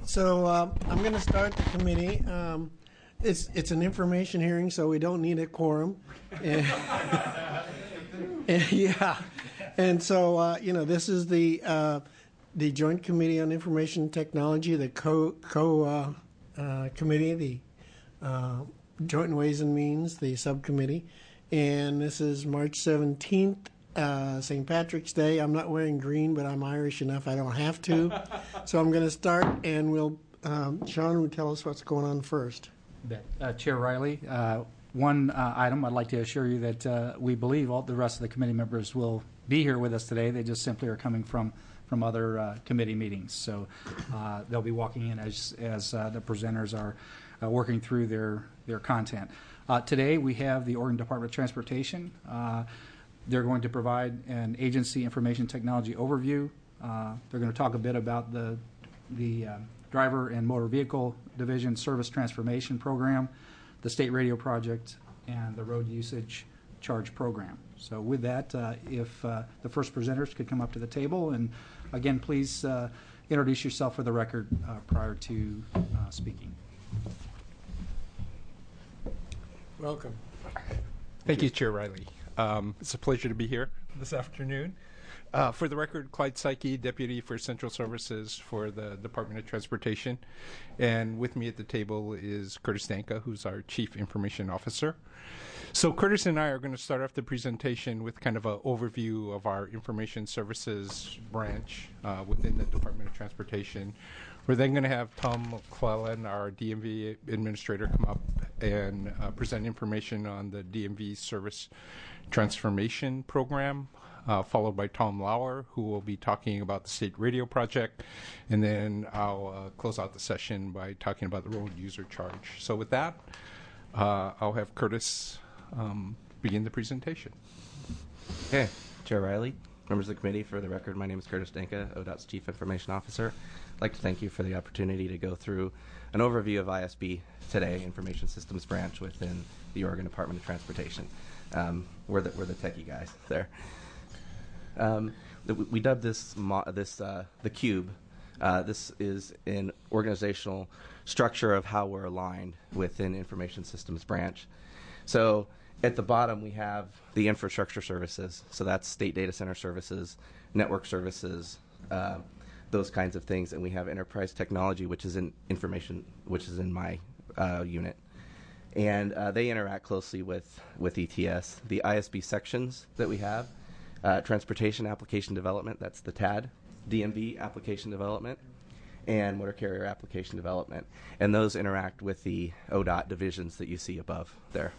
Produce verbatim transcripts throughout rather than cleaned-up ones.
So uh, I'm going to start the committee. Um, it's it's an information hearing, so we don't need a quorum. And, and, yeah, and so uh, you know this is the uh, the Joint Committee on Information Technology, the co co uh, uh, committee, the uh, Joint Ways and Means, the subcommittee, and this is March seventeenth. Uh, Saint Patrick's Day. I'm not wearing green, but I'm Irish enough I don't have to. So I'm going to start, and we'll um, Sean will tell us what's going on first. Uh, Chair Riley, uh, one uh, item I'd like to assure you that uh, we believe all the rest of the committee members will be here with us today. They just simply are coming from from other uh, committee meetings. So uh, they'll be walking in as as uh, the presenters are uh, working through their their content. Uh, today we have the Oregon Department of Transportation. Uh, They're going to provide an agency information technology overview. Uh, they're going to talk a bit about the the uh, Driver and Motor Vehicle Division Service Transformation Program, the State Radio Project, and the Road Usage Charge Program. So with that, uh, if uh, the first presenters could come up to the table, and again, please uh, introduce yourself for the record uh, prior to uh, speaking. Welcome. Thank you, Chair Riley. Um, it's a pleasure to be here this afternoon. Uh, for the record, Clyde Psyche, Deputy for Central Services for the Department of Transportation. And with me at the table is Curtis Danka, who's our Chief Information Officer. So Curtis and I are going to start off the presentation with kind of an overview of our Information Services branch uh, within the Department of Transportation. We're then going to have Tom McClellan, our D M V administrator, come up and uh, present information on the D M V Service Transformation Program, uh, followed by Tom Lauer, who will be talking about the State Radio Project, and then I'll uh, close out the session by talking about the road user charge. So with that, uh, I'll have Curtis um, begin the presentation. Okay, Chair Riley, members of the committee, for the record, my name is Curtis Danka, O D O T's Chief Information Officer. I'd like to thank you for the opportunity to go through an overview of I S B today, Information Systems Branch within the Oregon Department of Transportation. Um, we're the we're the techie guys there. Um, the, we dubbed this mo this uh, the cube. Uh, this is an organizational structure of how we're aligned within Information Systems Branch. So at the bottom we have the infrastructure services. So that's state data center services, network services, uh, those kinds of things, and we have enterprise technology, which is in information, which is in my uh, unit. And uh, they interact closely with, with E T S. The I S B sections that we have, uh, Transportation Application Development, that's the T A D, D M V Application Development, and Motor Carrier Application Development. And those interact with the O D O T divisions that you see above there.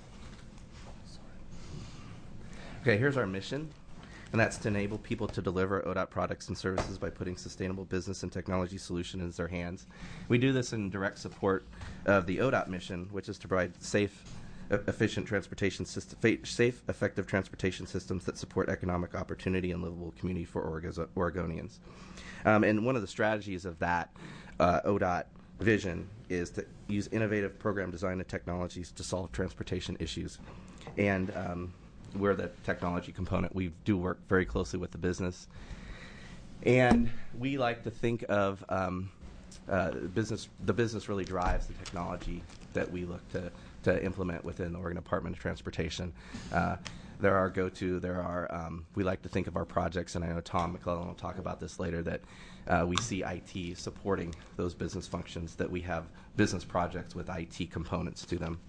Okay, here's our mission, and that's to enable people to deliver O D O T products and services by putting sustainable business and technology solutions in their hands. We do this in direct support of the O D O T mission, which is to provide safe, e efficient transportation system, safe, effective transportation systems that support economic opportunity and livable community for Oregonians. Um, and one of the strategies of that uh, O D O T vision is to use innovative program design and technologies to solve transportation issues. And um, we're the technology component. We do work very closely with the business. And we like to think of um, uh, business, the business really drives the technology that we look to, to implement within the Oregon Department of Transportation. Uh, there are go-to, there are, um, we like to think of our projects, and I know Tom McClellan will talk about this later, that uh, we see I T supporting those business functions, that we have business projects with I T components to them.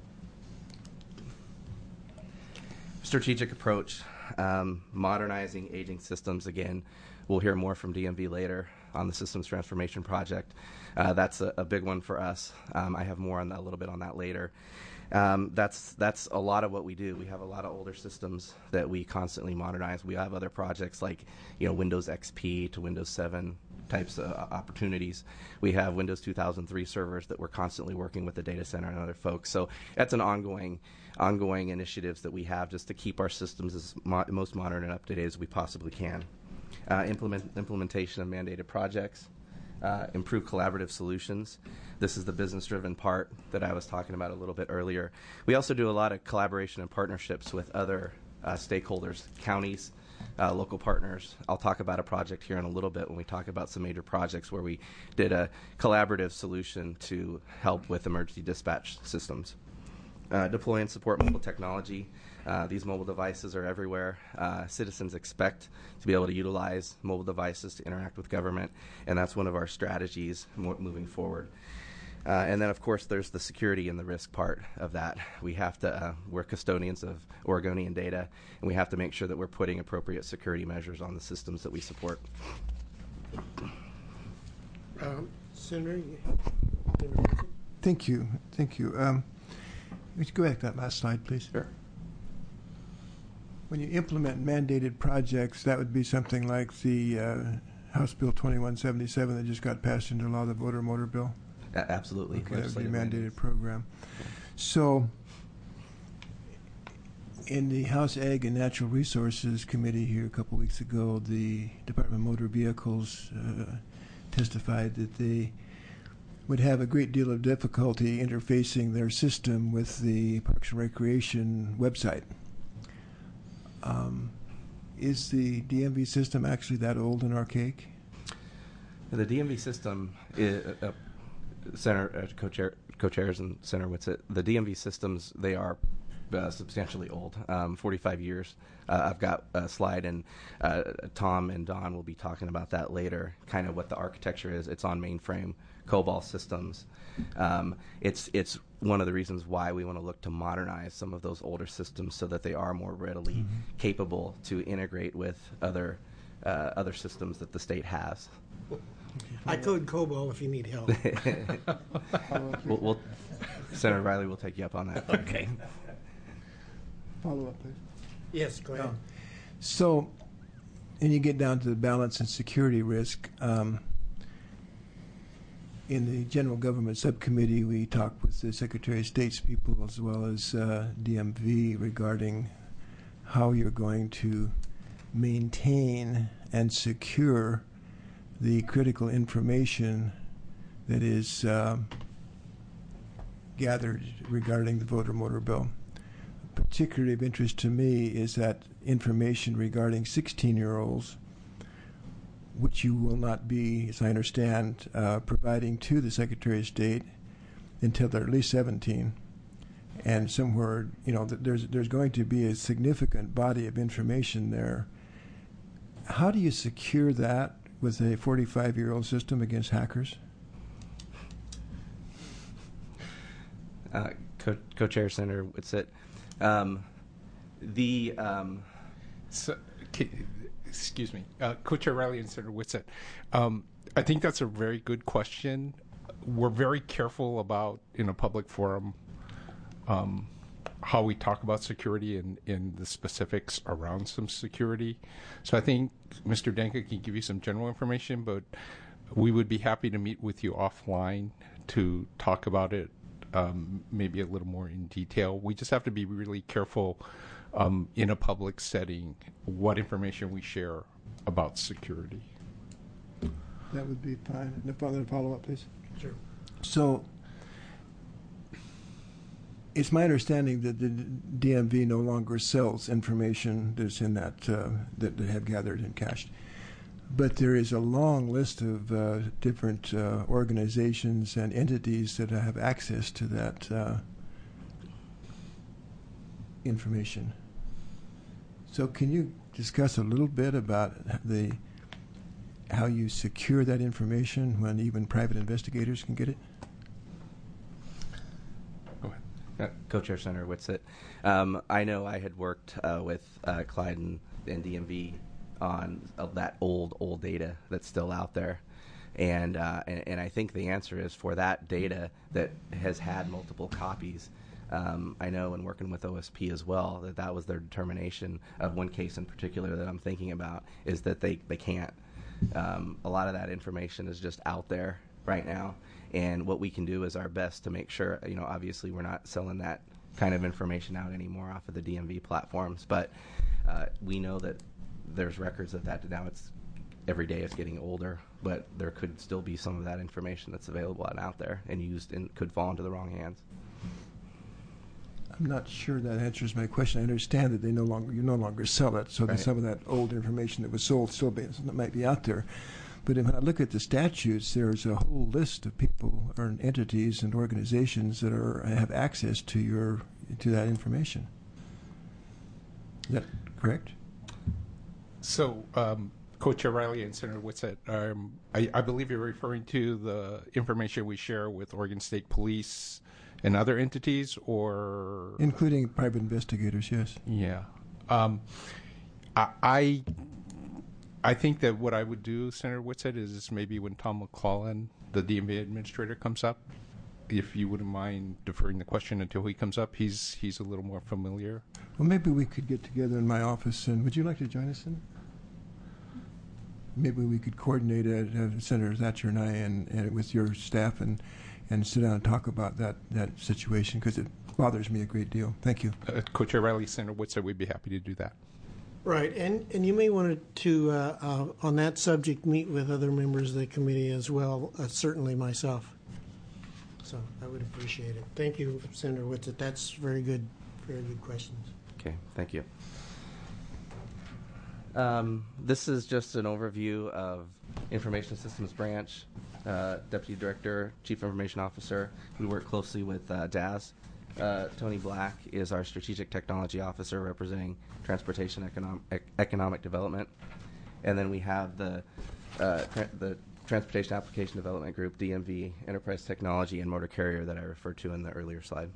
Strategic approach, um, modernizing aging systems. Again, we'll hear more from D M V later on the systems transformation project. Uh, that's a, a big one for us. Um, I have more on that, a little bit on that later. Um, that's that's a lot of what we do. We have a lot of older systems that we constantly modernize. We have other projects like, you know, Windows X P to Windows seven types of opportunities. We have Windows two thousand three servers that we're constantly working with the data center and other folks. So that's an ongoing ongoing initiatives that we have just to keep our systems as mo most modern and up-to-date as we possibly can. Uh, implement implementation of mandated projects, uh, improve collaborative solutions. This is the business-driven part that I was talking about a little bit earlier. We also do a lot of collaboration and partnerships with other uh, stakeholders, counties, uh, local partners. I'll talk about a project here in a little bit when we talk about some major projects where we did a collaborative solution to help with emergency dispatch systems. Uh, deploy and support mobile technology. Uh, these mobile devices are everywhere. Uh, citizens expect to be able to utilize mobile devices to interact with government, and that's one of our strategies mo- moving forward. Uh, and then, of course, there's the security and the risk part of that. We have to, uh, we're custodians of Oregonian data, and we have to make sure that we're putting appropriate security measures on the systems that we support. Um, Senator, you- Thank you. Thank you. Um, would you go back to that last slide, please? Sure. When you implement mandated projects, that would be something like the uh, House Bill twenty-one seventy-seven that just got passed into law, the voter motor bill. A- absolutely. Okay, that would be a Legislative mandated mandates. program. So, in the House Ag and Natural Resources Committee here a couple weeks ago, the Department of Motor Vehicles uh, testified that they would have a great deal of difficulty interfacing their system with the Parks and Recreation website. Um, is the D M V system actually that old and archaic? The D M V system, is, uh, Senator uh, co-chair, co-chairs and Senator Whitsitt, the D M V systems, they are uh, substantially old, um, forty-five years. Uh, I've got a slide, and uh, Tom and Don will be talking about that later, kind of what the architecture is. It's on mainframe COBOL systems. Um, it's it's one of the reasons why we want to look to modernize some of those older systems so that they are more readily mm-hmm. capable to integrate with other uh, other systems that the state has. I code COBOL if you need help. we'll, we'll, Senator Riley will take you up on that. Okay. Follow up, please. Yes, go ahead. Oh. So, and you get down to the balance and security risk. Um, in the General Government Subcommittee, we talked with the Secretary of State's people as well as uh, D M V regarding how you're going to maintain and secure the critical information that is uh, gathered regarding the voter motor bill. Particularly of interest to me is that information regarding sixteen-year-olds, which you will not be, as I understand, uh, providing to the Secretary of State until they're at least seventeen. And somewhere, you know, th- there's there's going to be a significant body of information there. How do you secure that with a forty-five-year-old system against hackers? Uh, co- Co-chair Senator Whitsitt. Um, the um, so, c- excuse me, uh, Co-chair Riley and Senator Whitsitt. Um, I think that's a very good question. We're very careful about, in a public forum, um, how we talk about security and, and the specifics around some security. So I think Mister Danka can give you some general information, but we would be happy to meet with you offline to talk about it um, maybe a little more in detail. We just have to be really careful um, in a public setting what information we share about security. That would be fine. And if other follow-up, please. Sure. So, it's my understanding that the D M V no longer sells information that's in that uh, that they have gathered and cached, but there is a long list of uh, different uh, organizations and entities that have access to that uh, information. So, can you discuss a little bit about the how you secure that information when even private investigators can get it? Uh, Co-chair Senator Whitsitt. Um, I know I had worked uh, with uh, Clyde and, and D M V on uh, that old, old data that's still out there. And, uh, and and I think the answer is for that data that has had multiple copies. Um, I know in working with O S P as well that that was their determination of one case in particular that I'm thinking about is that they, they can't. Um, a lot of that information is just out there right now. And what we can do is our best to make sure, you know, obviously we're not selling that kind of information out anymore off of the D M V platforms, but uh, we know that there's records of that. Now it's every day it's getting older, but there could still be some of that information that's available and out there and used and could fall into the wrong hands. I'm not sure that answers my question. I understand that they no longer you no longer sell it, so that Right. some of that old information that was sold still be, might be out there. But when I look at the statutes, there's a whole list of people or entities and organizations that are have access to your to that information. Is that correct? So, um, Co-Chair Riley and Senator Whitsett, um, I, I believe you're referring to the information we share with Oregon State Police and other entities, or Including private investigators, yes. yeah. Um, I, I I think that what I would do, Senator Whitsett, is maybe when Tom McClellan, the D M V administrator, comes up, if you wouldn't mind deferring the question until he comes up. He's he's a little more familiar. Well, maybe we could get together in my office, and would you like to join us in? Maybe we could coordinate it, uh, Senator Thatcher and I, and, and with your staff, and, and sit down and talk about that, that situation, because it bothers me a great deal. Thank you. Uh, Co-Chair Riley, Senator Whitsett, we'd be happy to do that. Right, and, and you may want to, uh, uh, on that subject, meet with other members of the committee as well, uh, certainly myself. So I would appreciate it. Thank you, Senator Whitsett. That's very good, very good questions. Okay, thank you. Um, this is just an overview of Information Systems Branch, uh, Deputy Director, Chief Information Officer. We work closely with uh, D A S. Uh, Tony Black is our Strategic Technology Officer representing Transportation Economic, ec- Economic Development. And then we have the, uh, tra- the Transportation Application Development Group, D M V, Enterprise Technology, and Motor Carrier that I referred to in the earlier slide.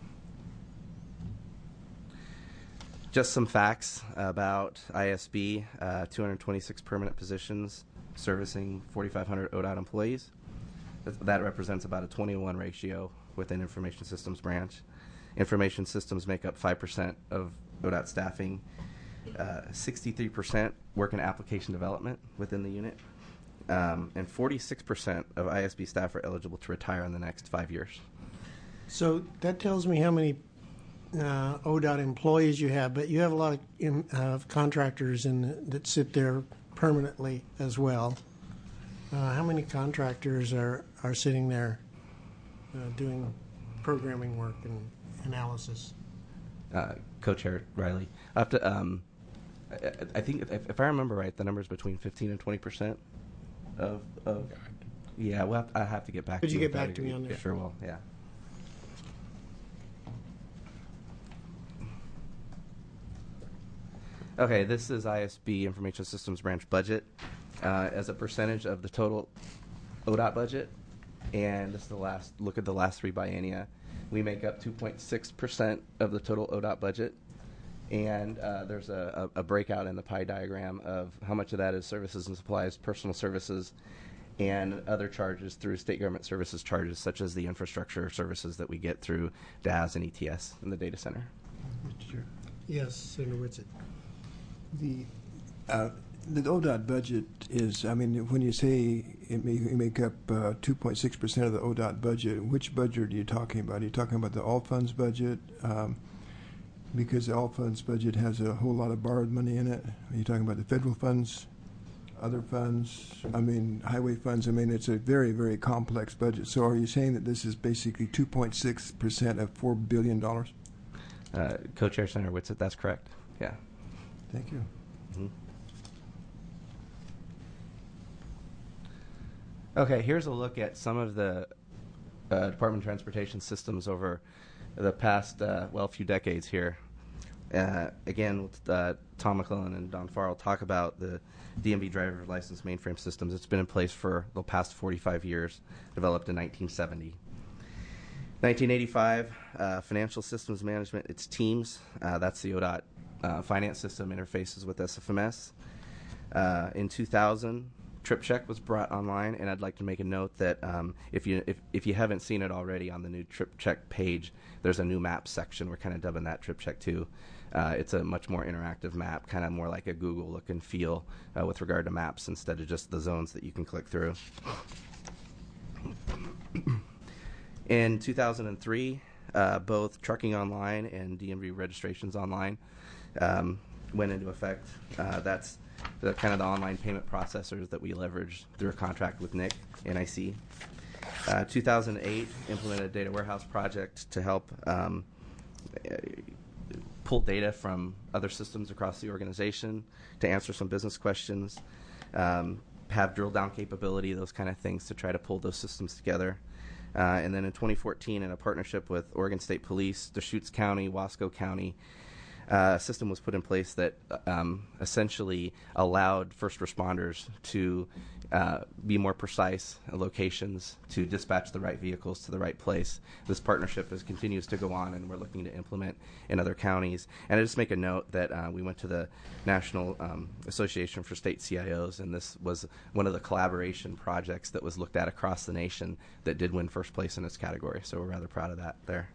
Just some facts about I S B, uh, two hundred twenty-six permanent positions servicing forty-five hundred O D O T employees. That, that represents about a twenty-one ratio within Information Systems Branch. Information Systems make up five percent of O D O T staffing. Uh, sixty-three percent work in application development within the unit. Um, and forty-six percent of I S B staff are eligible to retire in the next five years. So that tells me how many uh, O D O T employees you have, but you have a lot of in, uh, contractors in, that sit there permanently as well. Uh, how many contractors are, are sitting there uh, doing programming work and analysis? Uh, Co-Chair Riley, I have to. Um, I, I think if, if I remember right, the number is between fifteen and twenty percent of. of yeah, we'll have, I have to get back. Could to you you get with back that. to me on that? Sure will. Yeah. Okay, this is I S B Information Systems Branch budget uh, as a percentage of the total O D O T budget, and this is the last look at the last three biennia. We make up two point six percent of the total O D O T budget, and uh, there's a, a, a breakout in the pie diagram of how much of that is services and supplies, personal services, and other charges through state government services charges, such as the infrastructure services that we get through D A S and E T S in the data center. Mister Chair. Yes, Senator Whitsett. The uh, the O D O T budget is, I mean, when you say it may you make up uh, two point six percent of the O D O T budget, which budget are you talking about? Are you talking about the all funds budget? Um, because the all funds budget has a whole lot of borrowed money in it. Are you talking about the federal funds, other funds? I mean, highway funds. I mean, it's a very, very complex budget. So are you saying that this is basically two point six percent of four billion dollars? Uh, Co-Chair Senator Whitsett, that's correct. Yeah. Thank you. Mm-hmm. Okay, here's a look at some of the uh, Department of Transportation systems over the past, uh, well, few decades here. Uh, again, with, uh, Tom McClellan and Don Farrell talk about the D M V driver license mainframe systems. It's been in place for the past forty-five years, developed in nineteen seventy. nineteen eighty-five, uh, Financial Systems Management, it's Teams. Uh, that's the O D O T uh, finance system interfaces with S F M S. Uh, in two thousand, TripCheck was brought online, and I'd like to make a note that um, if you if, if you haven't seen it already on the new TripCheck page, there's a new map section. We're kind of dubbing that TripCheck two. Uh, it's a much more interactive map, kind of more like a Google look and feel uh, with regard to maps instead of just the zones that you can click through. In two thousand three, uh, both Trucking Online and D M V Registrations Online um, went into effect. Uh, that's the kind of the online payment processors that we leverage through a contract with N I C, N I C. Uh, two thousand eight, implemented a data warehouse project to help um, pull data from other systems across the organization to answer some business questions, um, have drill down capability, those kind of things to try to pull those systems together. Uh, and then in twenty fourteen, in a partnership with Oregon State Police, Deschutes County, Wasco County, uh, a system was put in place that um, essentially allowed first responders to uh, be more precise in locations, to dispatch the right vehicles to the right place. This partnership is, continues to go on, and we're looking to implement in other counties. And I just make a note that uh, we went to the National um, Association for State C I Os, and this was one of the collaboration projects that was looked at across the nation that did win first place in its category. So we're rather proud of that there.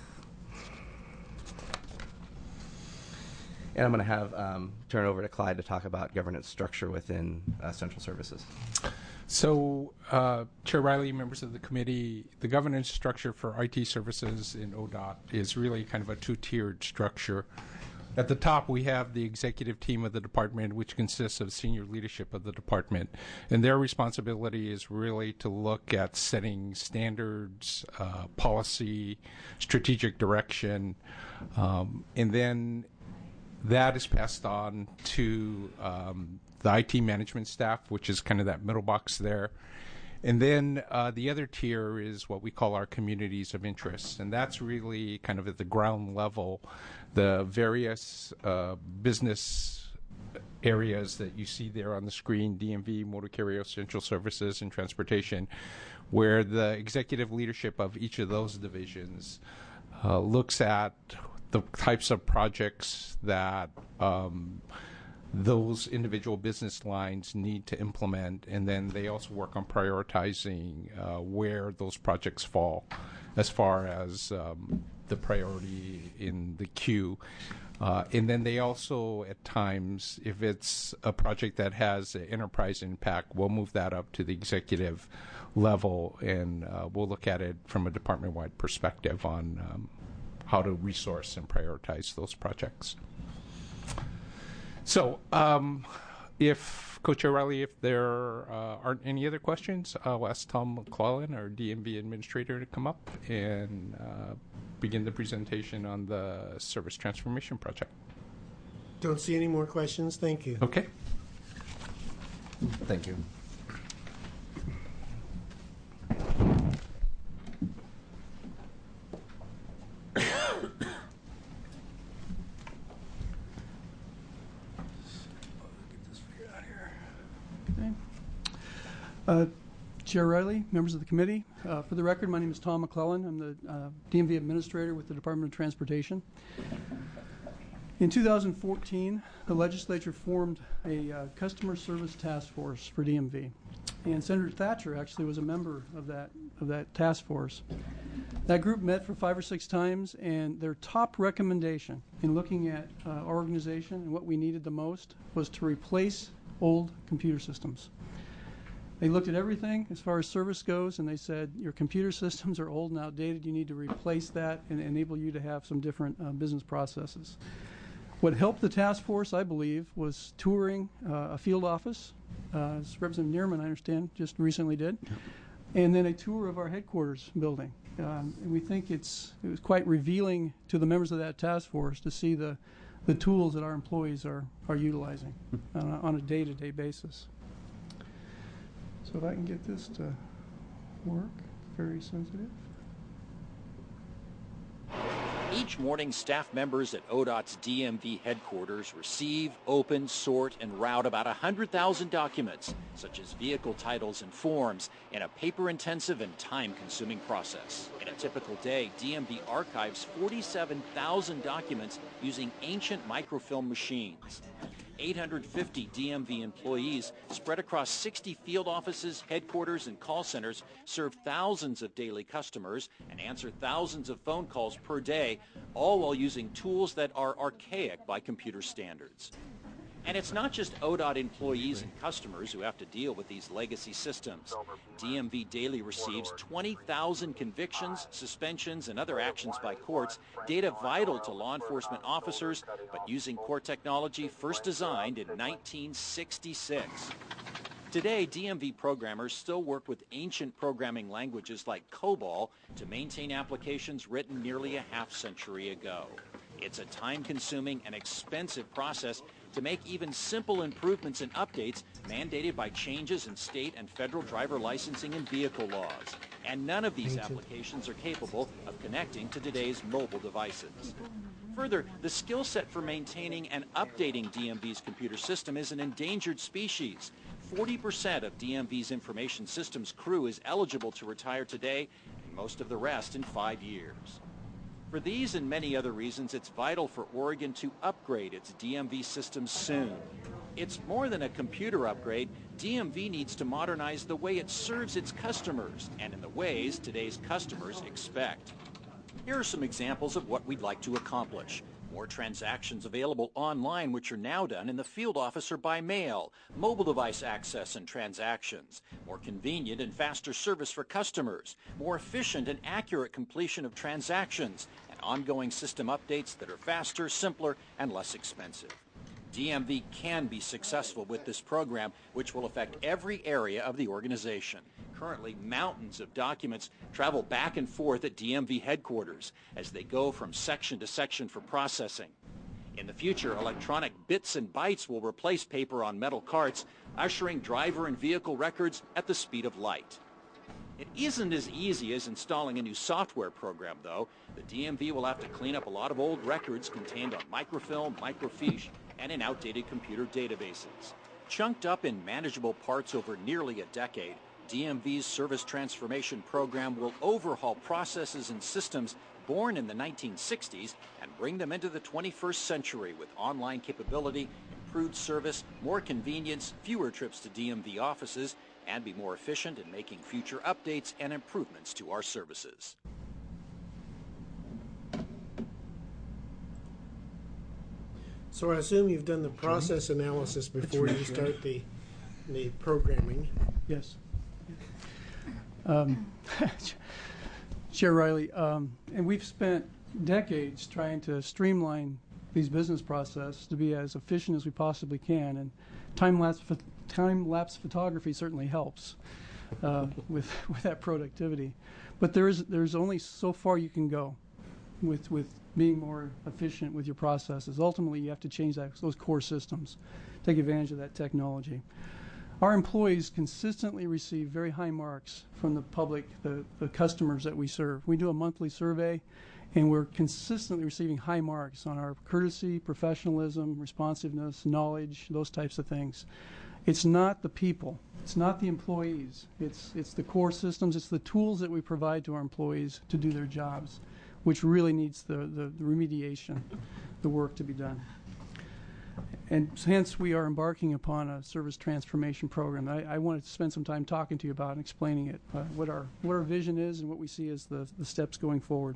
And I'm going to have um, turn over to Clyde to talk about governance structure within uh, central services. So, uh, Chair Riley, members of the committee, the governance structure for I T services in O D O T is really kind of a two-tiered structure. At the top, we have the executive team of the department, which consists of senior leadership of the department. And their responsibility is really to look at setting standards, uh, policy, strategic direction, um, and then that is passed on to um, the I T management staff, which is kind of that middle box there. And then uh, the other tier is what we call our communities of interest. And that's really kind of at the ground level, the various uh, business areas that you see there on the screen, D M V, motor carrier, central services, and transportation, where the executive leadership of each of those divisions uh, looks at the types of projects that um, those individual business lines need to implement, and then they also work on prioritizing uh, where those projects fall as far as um, the priority in the queue. Uh, and then they also, at times, if it's a project that has an enterprise impact, we'll move that up to the executive level, and uh, we'll look at it from a department-wide perspective on um, how to resource and prioritize those projects. So, um, if Co-Chair Riley, if there uh, aren't any other questions, I'll ask Tom McClellan, our D M V administrator, to come up and uh, begin the presentation on the service transformation project. Don't see any more questions. Thank you. Okay. Thank you. Uh, Chair Riley, members of the committee, uh, for the record, my name is Tom McClellan. I'm the uh, D M V administrator with the Department of Transportation. In two thousand fourteen, the legislature formed a uh, customer service task force for D M V, and Senator Thatcher actually was a member of that of that task force. That group met for five or six times, and their top recommendation in looking at uh, our organization and what we needed the most was to replace old computer systems. They looked at everything as far as service goes, and they said, your computer systems are old and outdated. You need to replace that and enable you to have some different uh, business processes. What helped the task force, I believe, was touring uh, a field office, uh, as Representative Neerman, I understand, just recently did, and then a tour of our headquarters building. Um, and we think it's it was quite revealing to the members of that task force to see the, the tools that our employees are, are utilizing uh, on a day-to-day basis. So if I can get this to work, very sensitive. Each morning, staff members at O D O T's D M V headquarters receive, open, sort, and route about one hundred thousand documents, such as vehicle titles and forms, in a paper-intensive and time-consuming process. In a typical day, D M V archives forty-seven thousand documents using ancient microfilm machines. eight hundred fifty D M V employees spread across sixty field offices, headquarters, and call centers serve thousands of daily customers and answer thousands of phone calls per day, all while using tools that are archaic by computer standards. And it's not just O D O T employees and customers who have to deal with these legacy systems. D M V Daily receives twenty thousand convictions, suspensions, and other actions by courts, data vital to law enforcement officers, but using court technology first designed in nineteen sixty-six. Today, D M V programmers still work with ancient programming languages like COBOL to maintain applications written nearly a half century ago. It's a time-consuming and expensive process to make even simple improvements and updates mandated by changes in state and federal driver licensing and vehicle laws. And none of these applications are capable of connecting to today's mobile devices. Further, the skill set for maintaining and updating D M V's computer system is an endangered species. forty percent of D M V's information systems crew is eligible to retire today, and most of the rest in five years. For these and many other reasons, it's vital for Oregon to upgrade its D M V systems soon. It's more than a computer upgrade. D M V needs to modernize the way it serves its customers and in the ways today's customers expect. Here are some examples of what we'd like to accomplish. More transactions available online, which are now done in the field office or by mail. Mobile device access and transactions. More convenient and faster service for customers. More efficient and accurate completion of transactions. And ongoing system updates that are faster, simpler, and less expensive. D M V can be successful with this program, which will affect every area of the organization. Currently, mountains of documents travel back and forth at D M V headquarters as they go from section to section for processing. In the future, electronic bits and bytes will replace paper on metal carts, ushering driver and vehicle records at the speed of light. It isn't as easy as installing a new software program, though. The D M V will have to clean up a lot of old records contained on microfilm, microfiche, and in outdated computer databases. Chunked up in manageable parts over nearly a decade, D M V's Service Transformation Program will overhaul processes and systems born in the nineteen sixties and bring them into the twenty-first century with online capability, improved service, more convenience, fewer trips to D M V offices, and be more efficient in making future updates and improvements to our services. So I assume you've done the process analysis before you start the the programming. Yes. Um, Chair Riley, um, and we've spent decades trying to streamline these business processes to be as efficient as we possibly can, and time-lapse ph- time-lapse photography certainly helps uh, with with that productivity. But there is there's only so far you can go with with being more efficient with your processes. Ultimately, you have to change that, those core systems, take advantage of that technology. Our employees consistently receive very high marks from the public, the, the customers that we serve. We do a monthly survey, and we're consistently receiving high marks on our courtesy, professionalism, responsiveness, knowledge, those types of things. It's not the people. It's not the employees. It's, it's the core systems. It's the tools that we provide to our employees to do their jobs, which really needs the, the, the remediation, the work to be done. And hence, we are embarking upon a service transformation program. I, I wanted to spend some time talking to you about and explaining it, uh, what our what our vision is and what we see as the, the steps going forward.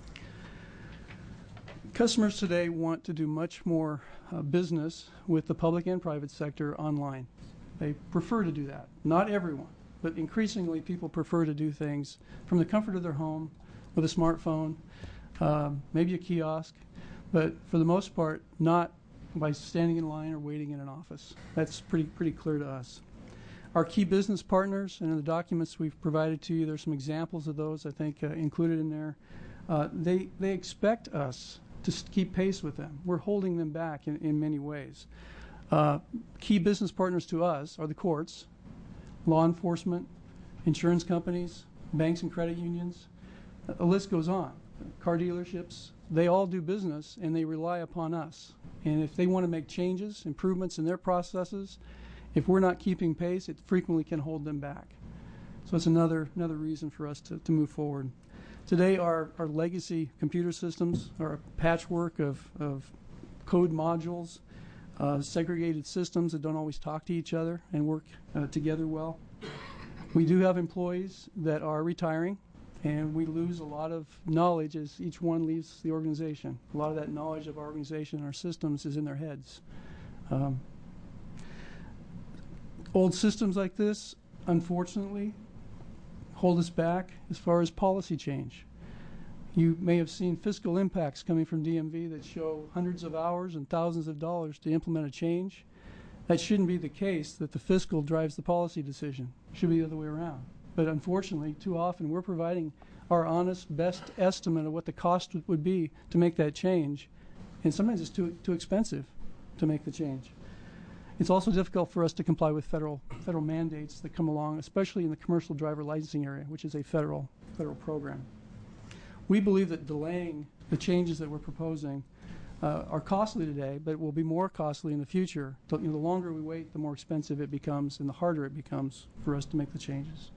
Customers today want to do much more uh, business with the public and private sector online. They prefer to do that. Not everyone, but increasingly people prefer to do things from the comfort of their home with a smartphone, um, maybe a kiosk, but for the most part, not by standing in line or waiting in an office. That's pretty pretty clear to us. Our key business partners, and in the documents we've provided to you, there's some examples of those, I think, uh, included in there. Uh, they they expect us to keep pace with them. We're holding them back in, in many ways. Uh, key business partners to us are the courts, law enforcement, insurance companies, banks and credit unions. A list goes on. Car dealerships, they all do business and they rely upon us. And if they want to make changes, improvements in their processes, if we're not keeping pace, it frequently can hold them back. So it's another another reason for us to, to move forward. Today, our, our legacy computer systems are a patchwork of, of code modules, uh, segregated systems that don't always talk to each other and work uh, together well. We do have employees that are retiring, and we lose a lot of knowledge as each one leaves the organization. A lot of that knowledge of our organization and our systems is in their heads. Um, old systems like this, unfortunately, hold us back as far as policy change. You may have seen fiscal impacts coming from D M V that show hundreds of hours and thousands of dollars to implement a change. That shouldn't be the case, that the fiscal drives the policy decision. It should be the other way around. But unfortunately, too often we're providing our honest, best estimate of what the cost would be to make that change, and sometimes it's too too expensive to make the change. It's also difficult for us to comply with federal federal mandates that come along, especially in the commercial driver licensing area, which is a federal federal program. We believe that delaying the changes that we're proposing uh, are costly today, but will be more costly in the future. So, you know, the longer we wait, the more expensive it becomes, and the harder it becomes for us to make the changes.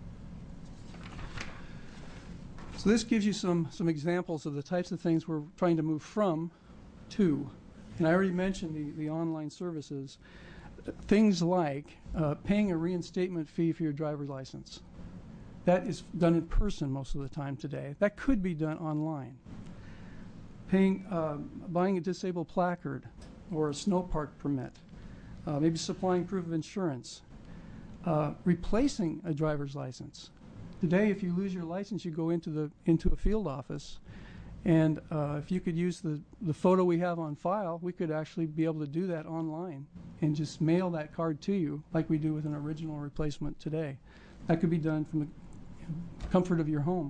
So this gives you some some examples of the types of things we're trying to move from to. And I already mentioned the, the online services. Things like uh, paying a reinstatement fee for your driver's license. That is done in person most of the time today. That could be done online. Paying, uh, buying a disabled placard or a snow park permit. Uh, maybe supplying proof of insurance. Uh, replacing a driver's license. Today, if you lose your license, you go into the into a field office, and uh, if you could use the, the photo we have on file, we could actually be able to do that online and just mail that card to you like we do with an original replacement today. That could be done from the comfort of your home.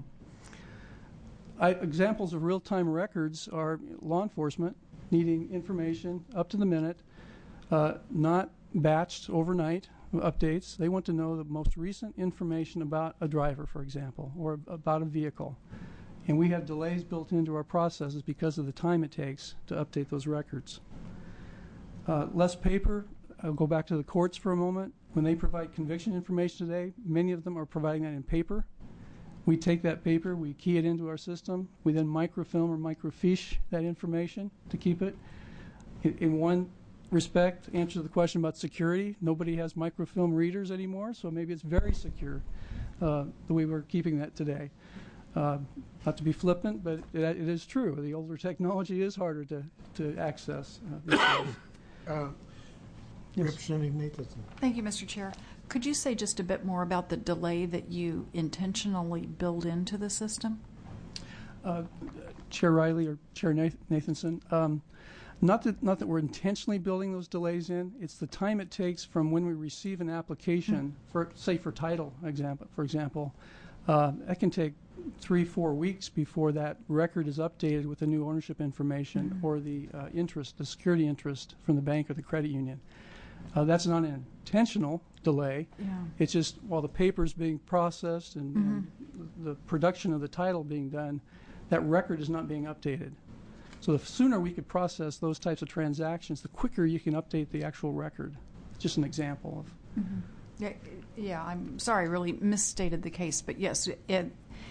I, examples of real-time records are law enforcement needing information up to the minute, uh, not batched overnight updates. They want to know the most recent information about a driver, for example, or about a vehicle. And we have delays built into our processes because of the time it takes to update those records. Uh, less paper. I'll go back to the courts for a moment. When they provide conviction information today, many of them are providing that in paper. We take that paper, we key it into our system, we then microfilm or microfiche that information to keep it. In, in one respect, answer the question about security, nobody has microfilm readers anymore, so maybe it's very secure uh, the way we're keeping that today. Uh, not to be flippant, but it, it is true. The older technology is harder to, to access uh, these days. Uh, Yes. Representative Nathanson. Thank you, Mister Chair. Could you say just a bit more about the delay that you intentionally build into the system? Uh, Chair Riley or Chair Nath- Nathanson, um, not that not that we're intentionally building those delays in. It's the time it takes from when we receive an application, mm. for say for title example, for example, uh, that can take three, four weeks before that record is updated with the new ownership information mm-hmm. or the uh, interest, the security interest from the bank or the credit union. Uh, that's not an intentional delay. Yeah. It's just while the paper's being processed and, mm-hmm. and the production of the title being done, that record is not being updated. So the sooner we could process those types of transactions, the quicker you can update the actual record. Just an example of. Mm-hmm. Yeah, yeah. I'm sorry, I really misstated the case, but yes, it,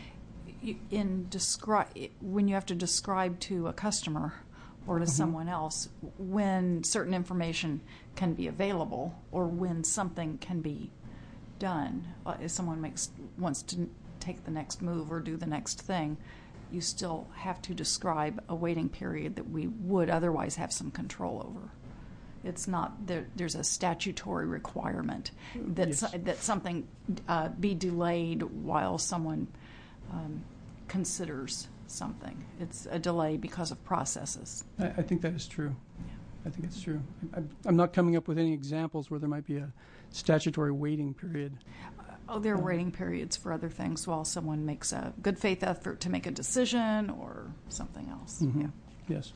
in describe when you have to describe to a customer or to mm-hmm. someone else when certain information can be available or when something can be done. Uh, if someone makes wants to take the next move or do the next thing, you still have to describe a waiting period that we would otherwise have some control over. It's not there. There's a statutory requirement that yes. that something uh, be delayed while someone um, considers something. It's a delay because of processes. I, I think that is true. Yeah. I think it's true. I, I'm not coming up with any examples where there might be a statutory waiting period. Uh, oh, there are uh, waiting periods for other things while someone makes a good faith effort to make a decision or something else. Mm-hmm. Yeah. Yes.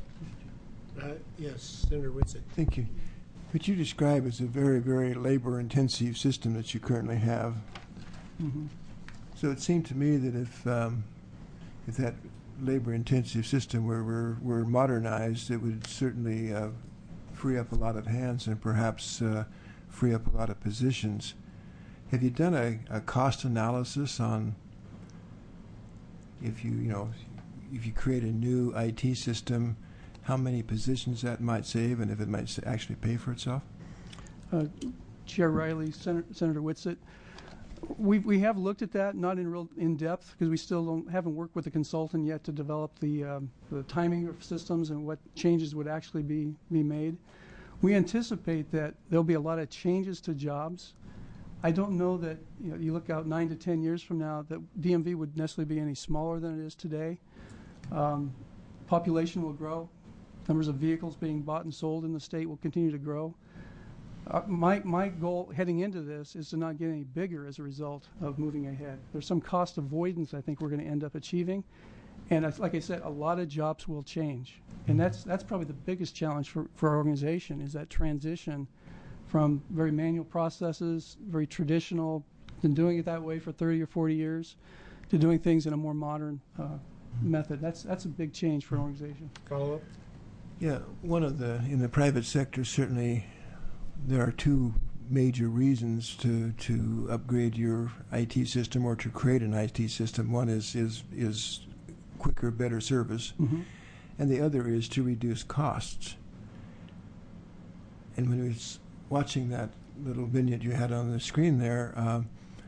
Uh, yes, Senator Whitsitt. Thank you. What you describe is a very, very labor-intensive system that you currently have. Mm-hmm. So it seemed to me that if um, if that labor-intensive system were, were, were modernized, it would certainly uh, free up a lot of hands and perhaps uh, free up a lot of positions. Have you done a, a cost analysis on if you, you know, if you create a new I T system, how many positions that might save and if it might actually pay for itself? Uh, Chair Riley, Senator, Senator Whitsitt, we we have looked at that, not in real in depth because we still don't haven't worked with a consultant yet to develop the um, the timing of systems and what changes would actually be be made. We anticipate that there'll be a lot of changes to jobs. I don't know that you know you look out nine to ten years from now that D M V would necessarily be any smaller than it is today. Um, population will grow. Numbers of vehicles being bought and sold in the state will continue to grow. Uh, my, my goal heading into this is to not get any bigger as a result of moving ahead. There's some cost avoidance I think we're going to end up achieving. And I, like I said, a lot of jobs will change. And that's, that's probably the biggest challenge for, for our organization is that transition from very manual processes, very traditional, been doing it that way for thirty or forty years, to doing things in a more modern uh, method. That's, that's a big change for an organization. Follow up? Yeah, one of the, in the private sector, certainly there are two major reasons to, to upgrade your I T system or to create an I T system. One is, is, is quicker, better service, Mm-hmm. and the other is to reduce costs. And when we was watching that little vignette you had on the screen there, uh,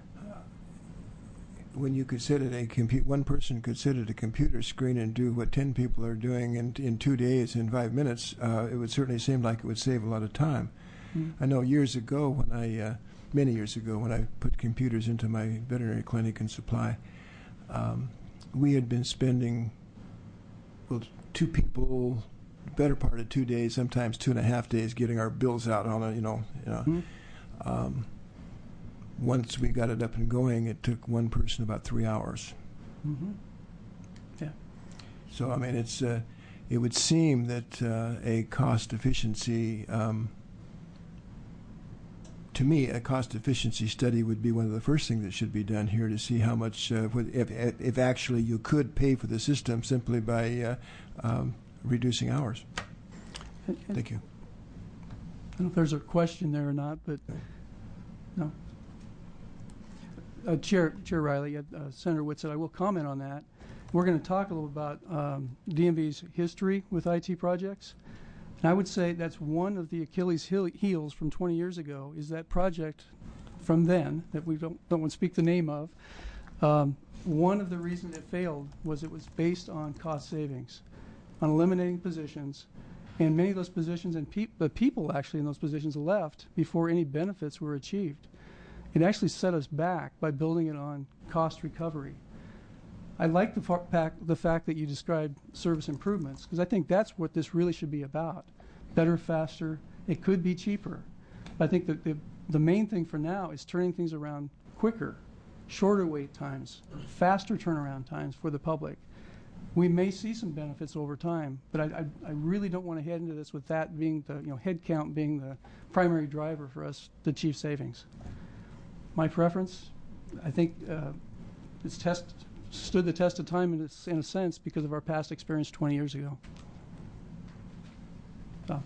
when you could sit at a computer, one person could sit at a computer screen and do what ten people are doing in, in two days, in five minutes, uh, it would certainly seem like it would save a lot of time. Mm-hmm. I know years ago when I, uh, many years ago when I put computers into my veterinary clinic and supply, um, we had been spending, well, two people, better part of two days, sometimes two and a half days, getting our bills out on a, you know, you know. Mm-hmm. Um, once we got it up and going, it took one person about three hours. Mm-hmm. Yeah. So I mean, it's uh, it would seem that uh, a cost efficiency, um, to me, a cost efficiency study would be one of the first things that should be done here to see how much, uh, if if actually you could pay for the system simply by uh, um, reducing hours. And, and Thank you. I don't know if there's a question there or not, but no. Uh, Chair Chair Riley, uh, Senator Whitsitt, I will comment on that. We're going to talk a little about um, D M V's history with I T projects. And I would say that's one of the Achilles heel- heels from twenty years ago is that project from then that we don't, don't want to speak the name of. Um, one of the reasons it failed was it was based on cost savings, on eliminating positions. And many of those positions and pe- the people actually in those positions left before any benefits were achieved. It actually set us back by building it on cost recovery. I like the, far- fact, the fact that you described service improvements because I think that's what this really should be about. Better, faster. It could be cheaper. But I think that the, the main thing for now is turning things around quicker, shorter wait times, faster turnaround times for the public. We may see some benefits over time, but I, I, I really don't want to head into this with that being the, you know, head count being the primary driver for us to achieve savings. My preference, I think uh, it's test, stood the test of time in a, in a sense because of our past experience twenty years ago. So.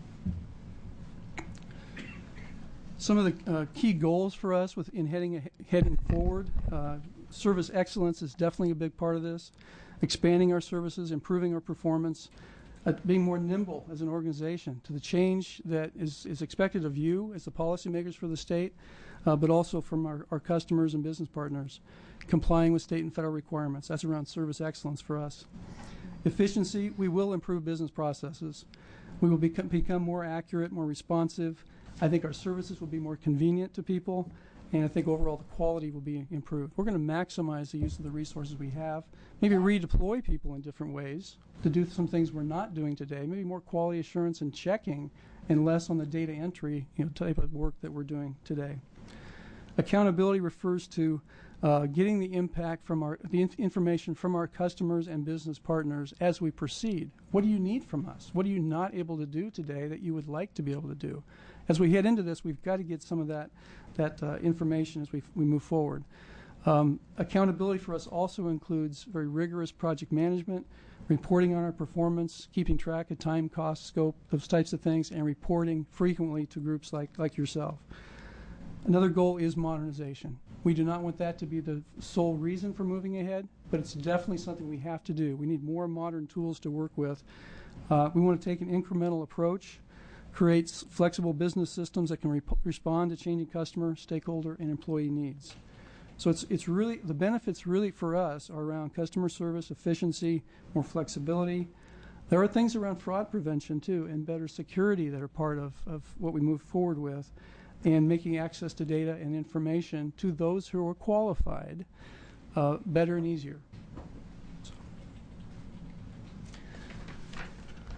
Some of the uh, key goals for us with in heading heading forward, uh, service excellence is definitely a big part of this. Expanding our services, improving our performance, uh, being more nimble as an organization to the change that is, is expected of you as the policymakers for the state, uh, but also from our, our customers and business partners. Complying with state and federal requirements. That's around service excellence for us. Efficiency, we will improve business processes. We will become, become more accurate, more responsive. I think our services will be more convenient to people, and I think overall the quality will be improved. We're going to maximize the use of the resources we have, maybe redeploy people in different ways to do some things we're not doing today, maybe more quality assurance and checking and less on the data entry, you know, type of work that we're doing today. Accountability refers to uh, getting the impact from our the inf- information from our customers and business partners as we proceed. What do you need from us? What are you not able to do today that you would like to be able to do? As we head into this, we've got to get some of that that uh, information as we f- we move forward. Um, accountability for us also includes very rigorous project management, reporting on our performance, keeping track of time, cost, scope, those types of things, and reporting frequently to groups like like yourself. Another goal is modernization. We do not want that to be the sole reason for moving ahead, but it's definitely something we have to do. We need more modern tools to work with. Uh, we want to take an incremental approach, create flexible business systems that can re- respond to changing customer, stakeholder, and employee needs. So it's it's really, the benefits really for us are around customer service, efficiency, more flexibility. There are things around fraud prevention too, and better security that are part of, of what we move forward with, and making access to data and information to those who are qualified uh, better and easier. So.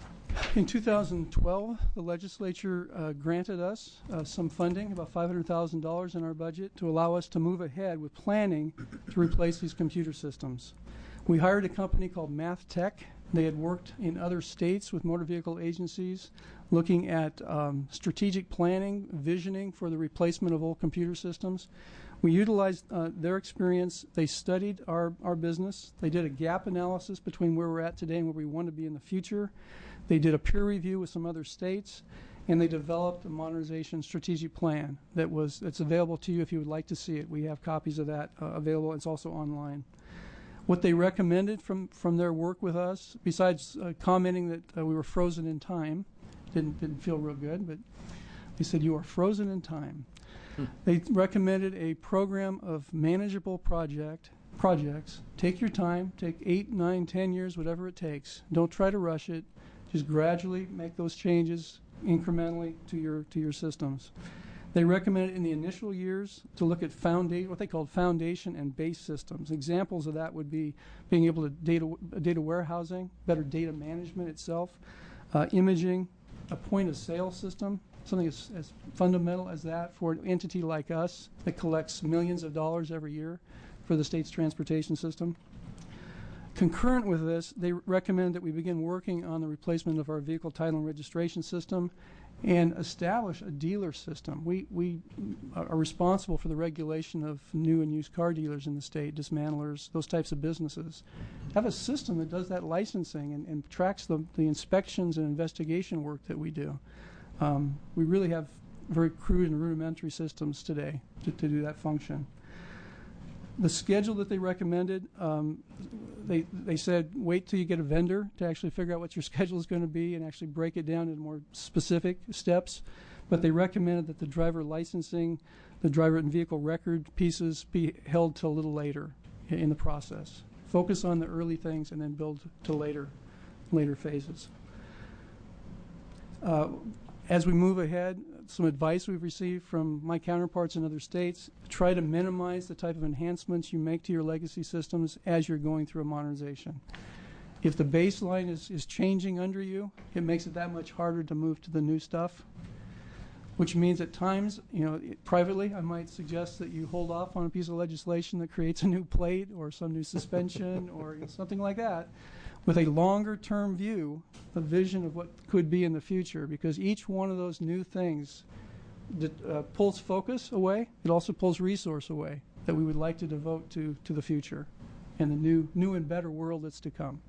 In two thousand twelve, the legislature uh, granted us uh, some funding, about five hundred thousand dollars in our budget, to allow us to move ahead with planning to replace these computer systems. We hired a company called Math Tech. They had worked in other states with motor vehicle agencies looking at um, strategic planning, visioning for the replacement of old computer systems. We utilized uh, their experience. They studied our, our business. They did a gap analysis between where we're at today and where we want to be in the future. They did a peer review with some other states, and they developed a modernization strategic plan that was that's available to you if you would like to see it. We have copies of that uh, available. It's also online. What they recommended from, from their work with us, besides uh, commenting that uh, we were frozen in time, didn't didn't feel real good, but they said you are frozen in time. Hmm. They recommended a program of manageable project projects. Take your time. Take eight, nine, ten years, whatever it takes. Don't try to rush it. Just gradually make those changes incrementally to your to your systems. They recommended in the initial years to look at founda- what they called foundation and base systems. Examples of that would be being able to data data warehousing, better data management itself, uh, imaging, a point of sale system, something as, as fundamental as that for an entity like us that collects millions of dollars every year for the state's transportation system. Concurrent with this, they recommend that we begin working on the replacement of our vehicle title and registration system and establish a dealer system. We, we are responsible for the regulation of new and used car dealers in the state, dismantlers, those types of businesses. Have a system that does that licensing and, and tracks the, the inspections and investigation work that we do. Um, we really have very crude and rudimentary systems today to, to do that function. The schedule that they recommended, um, they they said wait till you get a vendor to actually figure out what your schedule is going to be and actually break it down into more specific steps. But they recommended that the driver licensing, the driver and vehicle record pieces be held till a little later in the process. Focus on the early things and then build to later, later phases. Uh, As we move ahead, some advice we've received from my counterparts in other states, try to minimize the type of enhancements you make to your legacy systems as you're going through a modernization. If the baseline is, is changing under you, it makes it that much harder to move to the new stuff, which means at times, you know, it, privately, I might suggest that you hold off on a piece of legislation that creates a new plate or some new suspension or you know, something like that, with a longer-term view, the vision of what could be in the future, because each one of those new things that, uh, pulls focus away. It also pulls resource away that we would like to devote to, to the future and the new, new and better world that's to come.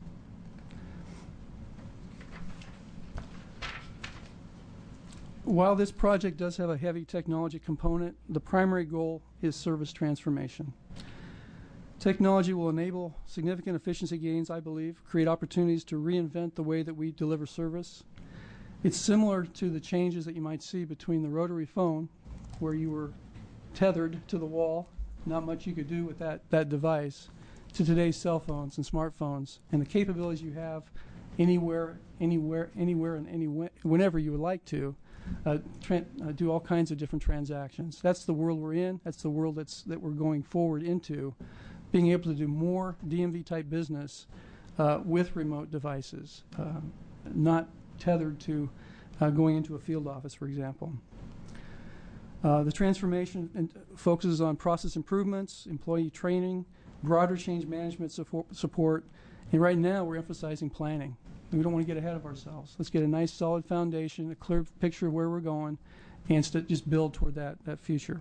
While this project does have a heavy technology component, the primary goal is service transformation. Technology will enable significant efficiency gains, I believe, create opportunities to reinvent the way that we deliver service. It's similar to the changes that you might see between the rotary phone, where you were tethered to the wall, not much you could do with that, that device, to today's cell phones and smartphones, and the capabilities you have anywhere, anywhere, anywhere, and any, whenever you would like to, uh, tra- uh, do all kinds of different transactions. That's the world we're in. That's the world that's, that we're going forward into. Being able to do more D M V-type business uh, with remote devices, um, not tethered to uh, going into a field office, for example. Uh, the transformation and focuses on process improvements, employee training, broader change management support, and right now we're emphasizing planning. We don't want to get ahead of ourselves. Let's get a nice solid foundation, a clear picture of where we're going, and st- just build toward that, that future.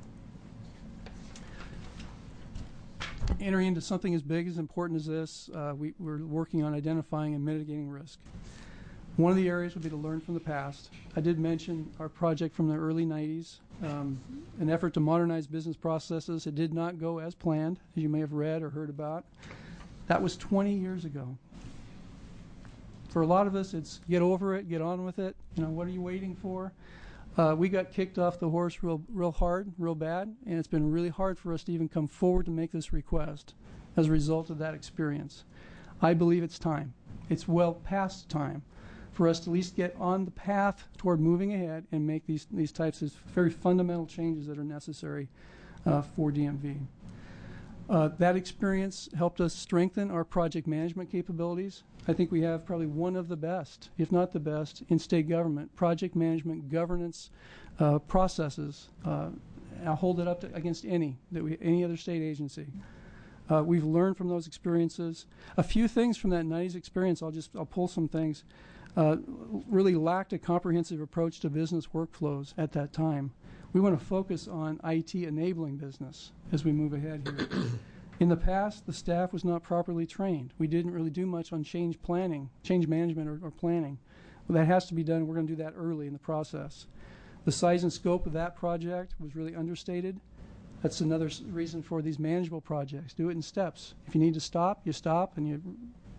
Entering into something as big, as important as this, uh, we, we're working on identifying and mitigating risk. One of the areas would be to learn from the past. I did mention our project from the early nineties, um, an effort to modernize business processes. It did not go as planned, as you may have read or heard about. That was twenty years ago. For a lot of us, it's get over it, get on with it. You know, what are you waiting for? Uh, we got kicked off the horse real, real hard, real bad, and it's been really hard for us to even come forward to make this request as a result of that experience. I believe it's time. It's well past time for us to at least get on the path toward moving ahead and make these, these types of very fundamental changes that are necessary uh, for D M V. Uh, that experience helped us strengthen our project management capabilities. I think we have probably one of the best, if not the best, in state government, project management governance uh, processes. Uh, I'll hold it up to, against any, that we, any other state agency. Uh, we've learned from those experiences. A few things from that nineties experience, I'll just I'll pull some things, uh, really lacked a comprehensive approach to business workflows at that time. We want to focus on I T enabling business as we move ahead here. In the past, the staff was not properly trained. We didn't really do much on change planning, change management or, or planning. Well, that has to be done. We're going to do that early in the process. The size and scope of that project was really understated. That's another s- reason for these manageable projects. Do it in steps. If you need to stop, you stop and you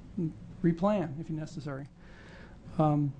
r- replan if necessary. Um,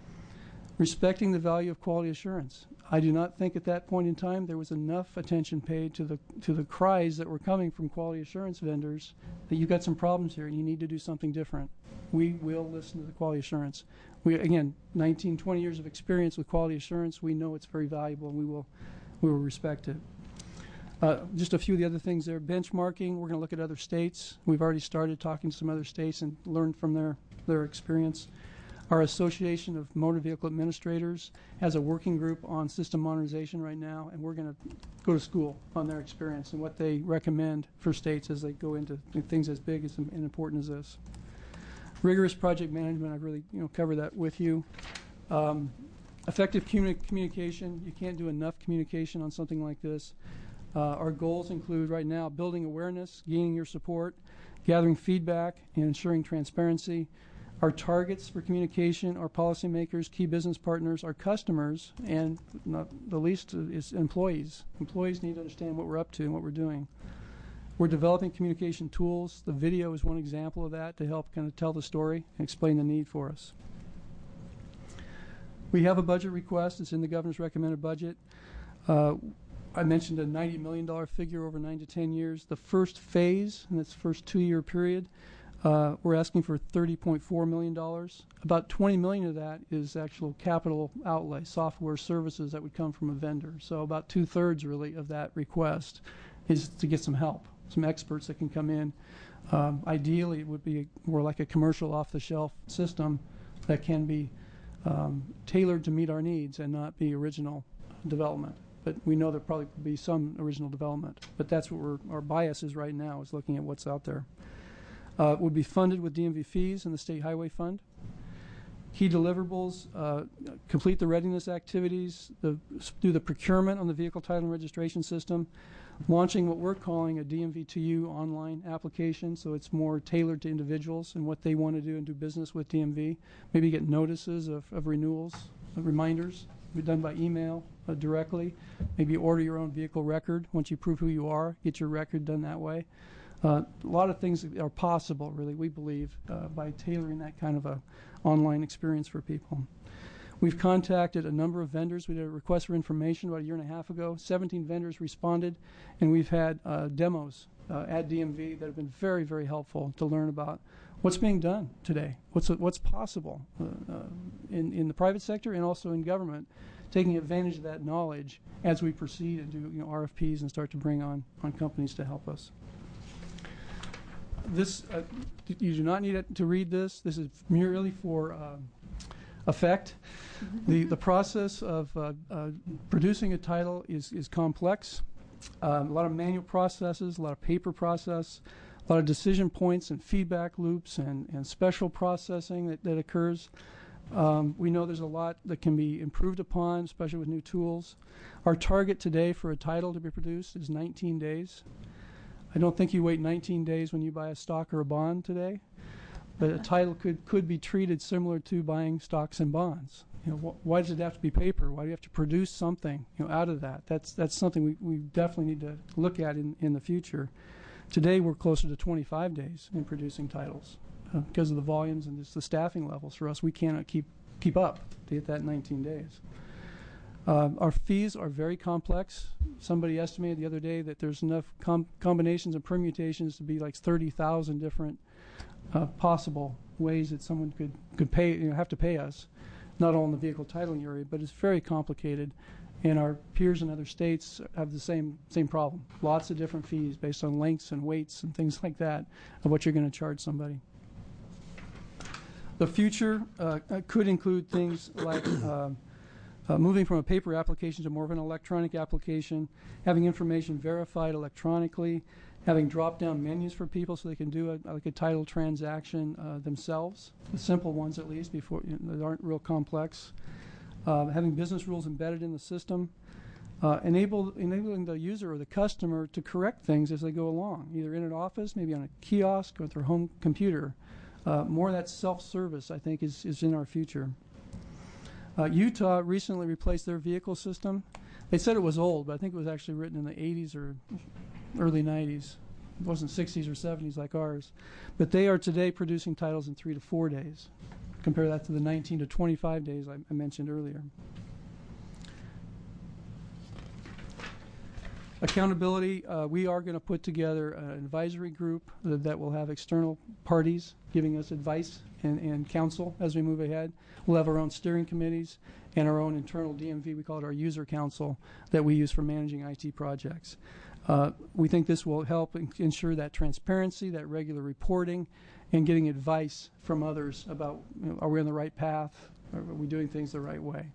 respecting the value of quality assurance. I do not think at that point in time there was enough attention paid to the to the cries that were coming from quality assurance vendors that you've got some problems here and you need to do something different. We will listen to the quality assurance. We again, nineteen, twenty years of experience with quality assurance. We know it's very valuable and we will we will respect it. Uh, just a few of the other things there. Benchmarking. We're going to look at other states. We've already started talking to some other states and learned from their their experience. Our Association of Motor Vehicle Administrators has a working group on system modernization right now, and we're going to go to school on their experience and what they recommend for states as they go into things as big as and important as this. Rigorous project management, I've really you know covered that with you. Um, effective communi- communication, you can't do enough communication on something like this. Uh, our goals include right now building awareness, gaining your support, gathering feedback, and ensuring transparency. Our targets for communication are policymakers, key business partners, our customers, and not the least is employees. Employees need to understand what we're up to and what we're doing. We're developing communication tools. The video is one example of that to help kind of tell the story and explain the need for us. We have a budget request. It's in the governor's recommended budget. Uh, I mentioned a ninety million dollars figure over nine to ten years. The first phase, in its first two-year period, Uh, we're asking for thirty point four million dollars. About twenty million dollars of that is actual capital outlay, software services that would come from a vendor. So about two-thirds, really, of that request is to get some help, some experts that can come in. Um, ideally, it would be more like a commercial off-the-shelf system that can be um, tailored to meet our needs and not be original development. But we know there probably could be some original development. But that's what we're, our bias is right now, is looking at what's out there. Uh, would be funded with D M V fees and the State Highway Fund. Key deliverables, uh, complete the readiness activities, the, do the procurement on the vehicle title and registration system, launching what we're calling a D M V two U online application, so it's more tailored to individuals and what they want to do and do business with D M V. Maybe get notices of, of renewals, of reminders, be done by email uh, directly. Maybe order your own vehicle record. Once you prove who you are, get your record done that way. Uh, a lot of things are possible, really, we believe, uh, by tailoring that kind of a online experience for people. We've contacted a number of vendors. We did a request for information about a year and a half ago. seventeen vendors responded, and we've had uh, demos uh, at D M V that have been very, very helpful to learn about what's being done today, what's what's possible uh, uh, in, in the private sector and also in government, taking advantage of that knowledge as we proceed and do you know, R F Ps and start to bring on, on companies to help us. This, uh, you do not need it to read this. This is merely for uh, effect. The the process of uh, uh, producing a title is, is complex. Um, a lot of manual processes, a lot of paper process, a lot of decision points and feedback loops and, and special processing that, that occurs. Um, we know there's a lot that can be improved upon, especially with new tools. Our target today for a title to be produced is nineteen days. I don't think you wait nineteen days when you buy a stock or a bond today, but a title could, could be treated similar to buying stocks and bonds. You know, wh- why does it have to be paper? Why do you have to produce something you know, out of that? That's that's something we, we definitely need to look at in, in the future. Today we're closer to twenty-five days in producing titles uh, because of the volumes and just the staffing levels for us. We cannot keep keep up to get that nineteen days. Uh, our fees are very complex. Somebody estimated the other day that there's enough com- combinations and permutations to be like thirty thousand different uh, possible ways that someone could, could pay, you know, have to pay us, not all in the vehicle titling area, but it's very complicated. And our peers in other states have the same same problem. Lots of different fees based on lengths and weights and things like that of what you're going to charge somebody. The future uh, could include things like uh, uh, moving from a paper application to more of an electronic application, having information verified electronically, having drop-down menus for people so they can do a, like a title transaction uh, themselves, the simple ones at least, before you know, that aren't real complex. Uh, having business rules embedded in the system, uh, enable, enabling the user or the customer to correct things as they go along, either in an office, maybe on a kiosk, or with their home computer. Uh, more of that self-service, I think, is, is in our future. Uh, Utah recently replaced their vehicle system. They said it was old, but I think it was actually written in the eighties or early nineties. It wasn't sixties or seventies like ours. But they are today producing titles in three to four days. Compare that to the nineteen to twenty-five days I, I mentioned earlier. Accountability, uh, we are going to put together an advisory group that, that will have external parties giving us advice and, and counsel as we move ahead. We'll have our own steering committees and our own internal D M V, we call it our user council, that we use for managing I T projects. Uh, we think this will help ensure that transparency, that regular reporting, and getting advice from others about, you know, are we on the right path? Are we doing things the right way?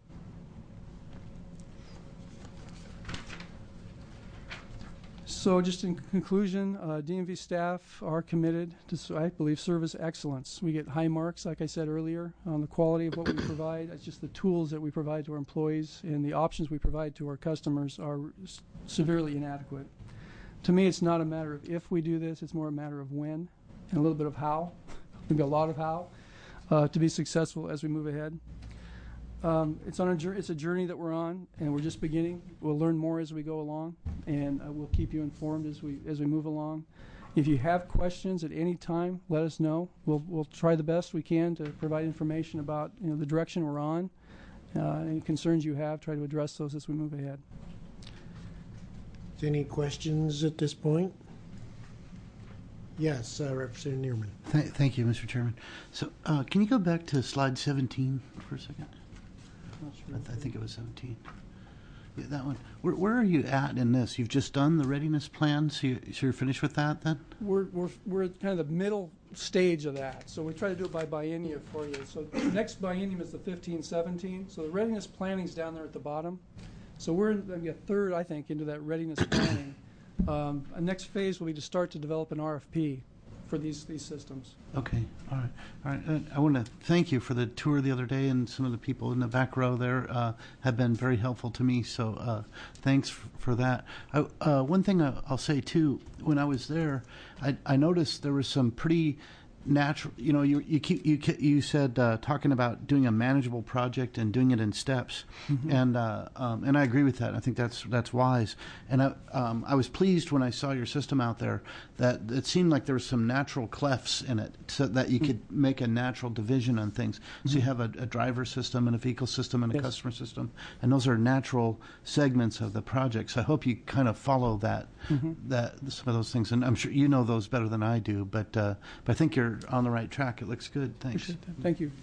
So just in conclusion, uh, D M V staff are committed to, I believe, service excellence. We get high marks, like I said earlier, on the quality of what we provide. It's just the tools that we provide to our employees and the options we provide to our customers are severely inadequate. To me, it's not a matter of if we do this, it's more a matter of when and a little bit of how, maybe a lot of how, uh, to be successful as we move ahead. Um, it's on a it's a journey that we're on, and we're just beginning. We'll learn more as we go along, and uh, we'll keep you informed as we as we move along. If you have questions at any time, let us know. We'll we'll try the best we can to provide information about, you know, the direction we're on. Uh, any concerns you have, try to address those as we move ahead. Any questions at this point? Yes, uh, Representative Neerman. Th thank you, Mister Chairman. So, uh, can you go back to slide seventeen for a second? I, th I think it was seventeen. Yeah, that one. Where, where are you at in this? You've just done the readiness plan, so, you, so you're finished with that then? We're, we're, we're at kind of the middle stage of that. So we try to do it by biennium for you. So the next biennium is the fifteen seventeen. So the readiness planning is down there at the bottom. So we're in maybe a third, I think, into that readiness planning. Um, a next phase will be to start to develop an R F P for these these systems. Okay, all right, all right. Uh, I want to thank you for the tour the other day, and some of the people in the back row there uh, have been very helpful to me. So uh, thanks f for that. I, uh, one thing I, I'll say too, when I was there, I, I noticed there was some pretty natural. You know, you you keep, you you said uh, talking about doing a manageable project and doing it in steps, mm-hmm. and uh, um, and I agree with that. I think that's that's wise. And I um, I was pleased when I saw your system out there that it seemed like there was some natural clefts in it, so that you mm-hmm. could make a natural division on things. Mm-hmm. So you have a, a driver system and a vehicle system and a yes. customer system, and those are natural segments of the project. So I hope you kind of follow that mm-hmm. that some of those things. And I'm sure you know those better than I do, but uh, but I think you're on the right track. It looks good. Thanks. Thank you.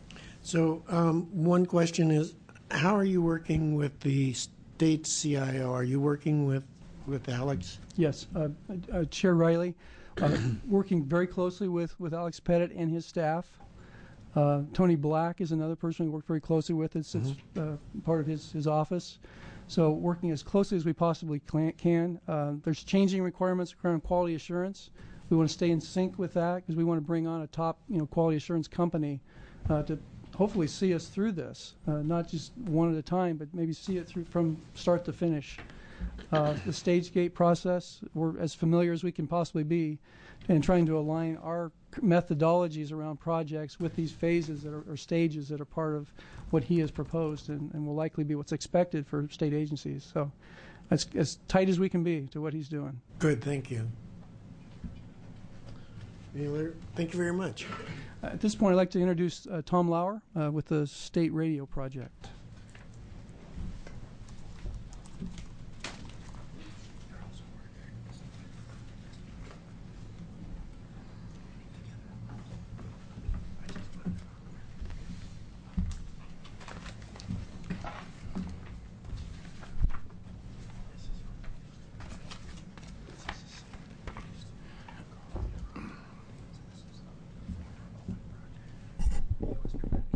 So um, one question is, how are you working with the state C I O? Are you working with, with Alex? Yes. Uh, uh, Chair Riley, uh, working very closely with, with Alex Pettit and his staff. Uh, Tony Black is another person we work very closely with. It's, mm-hmm. it's uh, part of his, his office. So working as closely as we possibly can. Uh, there's changing requirements around quality assurance. We want to stay in sync with that because we want to bring on a top, you know, quality assurance company uh, to hopefully see us through this, uh, not just one at a time, but maybe see it through from start to finish. Uh, the stage gate process, we're as familiar as we can possibly be, and trying to align our methodologies around projects with these phases that are, or stages that are part of what he has proposed, and, and will likely be what's expected for state agencies. So, as, as tight as we can be to what he's doing. Good, thank you. Thank you very much. Uh, at this point, I'd like to introduce uh, Tom Lauer uh, with the State Radio Project.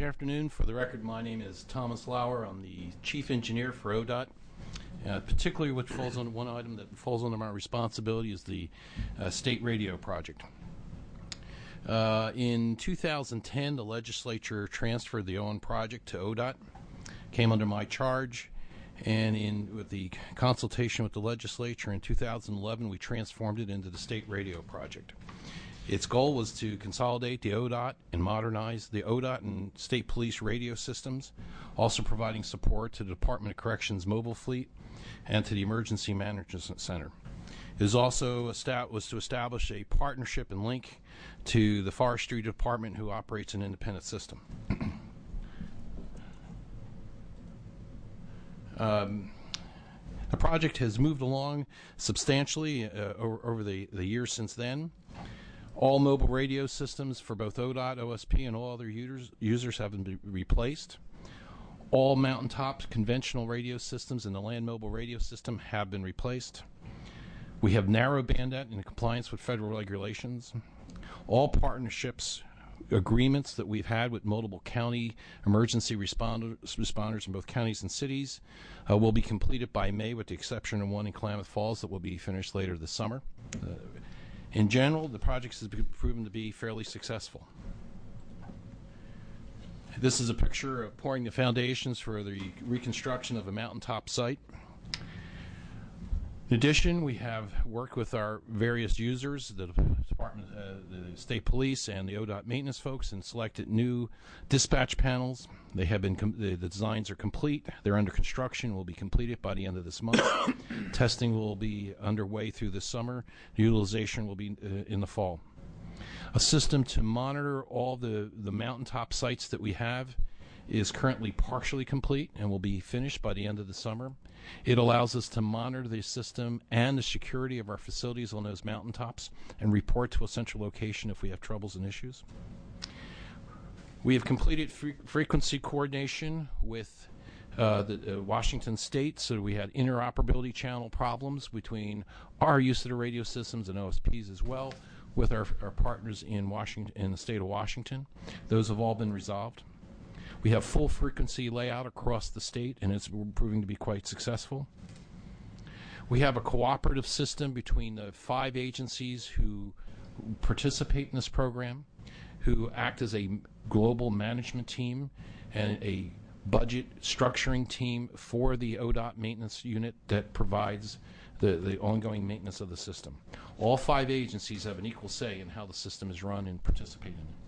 afternoon. For the record, my name is Thomas Lauer. I'm the Chief Engineer for O D O T. Uh, particularly what falls on one item that falls under my responsibility is the uh, state radio project. Uh, in two thousand ten, the legislature transferred the Owen project to O D O T, came under my charge, and in with the consultation with the legislature in two thousand eleven, we transformed it into the state radio project. Its goal was to consolidate the O D O T and modernize the O D O T and state police radio systems, also providing support to the Department of Corrections mobile fleet and to the Emergency Management Center. It was also estab- was to establish a partnership and link to the Forestry Department, who operates an independent system. um, the project has moved along substantially uh, over, over the, the years since then. All mobile radio systems for both O D O T, O S P, and all other users, users have been replaced. All mountaintop conventional radio systems and the land mobile radio system have been replaced. We have narrowband that in compliance with federal regulations. All partnerships agreements that we've had with multiple county emergency responders, responders in both counties and cities uh, will be completed by May, with the exception of one in Klamath Falls that will be finished later this summer. Uh, in general, the project has been proven to be fairly successful. This is a picture of pouring the foundations for the reconstruction of a mountaintop site. In addition, we have worked with our various users, the Department, uh, the State Police, and the O D O T maintenance folks, and selected new dispatch panels. They have been com- the, the designs are complete. They're under construction. Will be completed by the end of this month. Testing will be underway through this summer. Utilization will be uh, in the fall. A system to monitor all the, the mountaintop sites that we have is currently partially complete and will be finished by the end of the summer. It allows us to monitor the system and the security of our facilities on those mountaintops and report to a central location if we have troubles and issues. We have completed fre- frequency coordination with uh, the uh, Washington State, so we had interoperability channel problems between our use of the radio systems and O S Ps as well, with our, our partners in Washington, in the state of Washington. Those have all been resolved. We have full frequency layout across the state, and it's proving to be quite successful. We have a cooperative system between the five agencies who participate in this program, who act as a global management team and a budget structuring team for the O D O T maintenance unit that provides the, the ongoing maintenance of the system. All five agencies have an equal say in how the system is run and participate in it.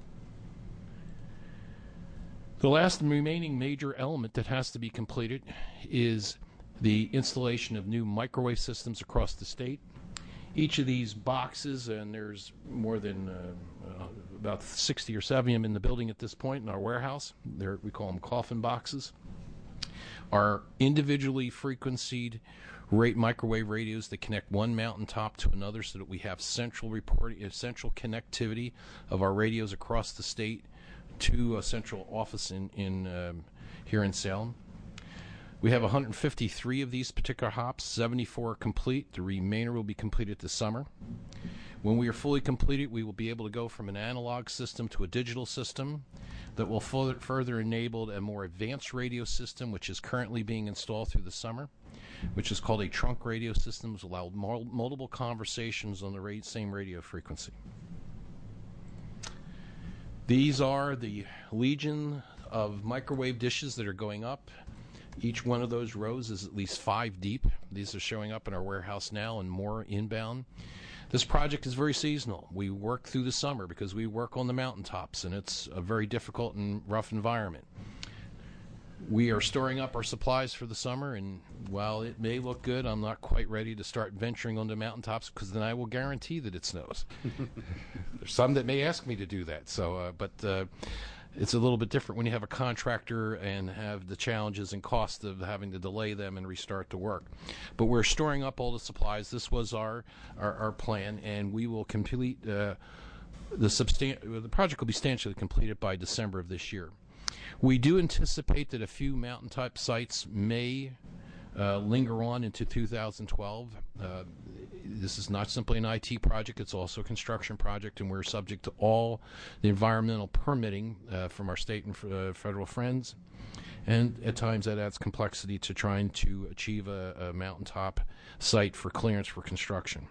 The last remaining major element that has to be completed is the installation of new microwave systems across the state. Each of these boxes, and there's more than uh, uh, about sixty or seventy of them in the building at this point in our warehouse, They're, we call them coffin boxes, are individually frequencied rate microwave radios that connect one mountaintop to another, so that we have central reporting, central connectivity of our radios across the state to a central office in, in um, here in Salem. We have one hundred fifty-three of these particular hops, seventy-four are complete. The remainder will be completed this summer. When we are fully completed, we will be able to go from an analog system to a digital system that will further, further enable a more advanced radio system, which is currently being installed through the summer, which is called a trunk radio system, which will allow mul- multiple conversations on the ra- same radio frequency. These are the legion of microwave dishes that are going up. Each one of those rows is at least five deep. These are showing up in our warehouse now and more inbound. This project is very seasonal. We work through the summer because we work on the mountaintops, and it's a very difficult and rough environment. We are storing up our supplies for the summer, and while it may look good, I'm not quite ready to start venturing on the mountaintops, because then I will guarantee that it snows. There's some that may ask me to do that, so uh, but uh, it's a little bit different when you have a contractor and have the challenges and cost of having to delay them and restart the work. But we're storing up all the supplies. This was our our, our plan, and we will complete uh, the substan- the project will be substantially completed by December of this year. We do anticipate that a few mountaintop sites may uh, linger on into two thousand twelve. Uh, this is not simply an I T project, it's also a construction project, and we're subject to all the environmental permitting uh, from our state and uh, federal friends. And at times that adds complexity to trying to achieve a, a mountaintop site for clearance for construction.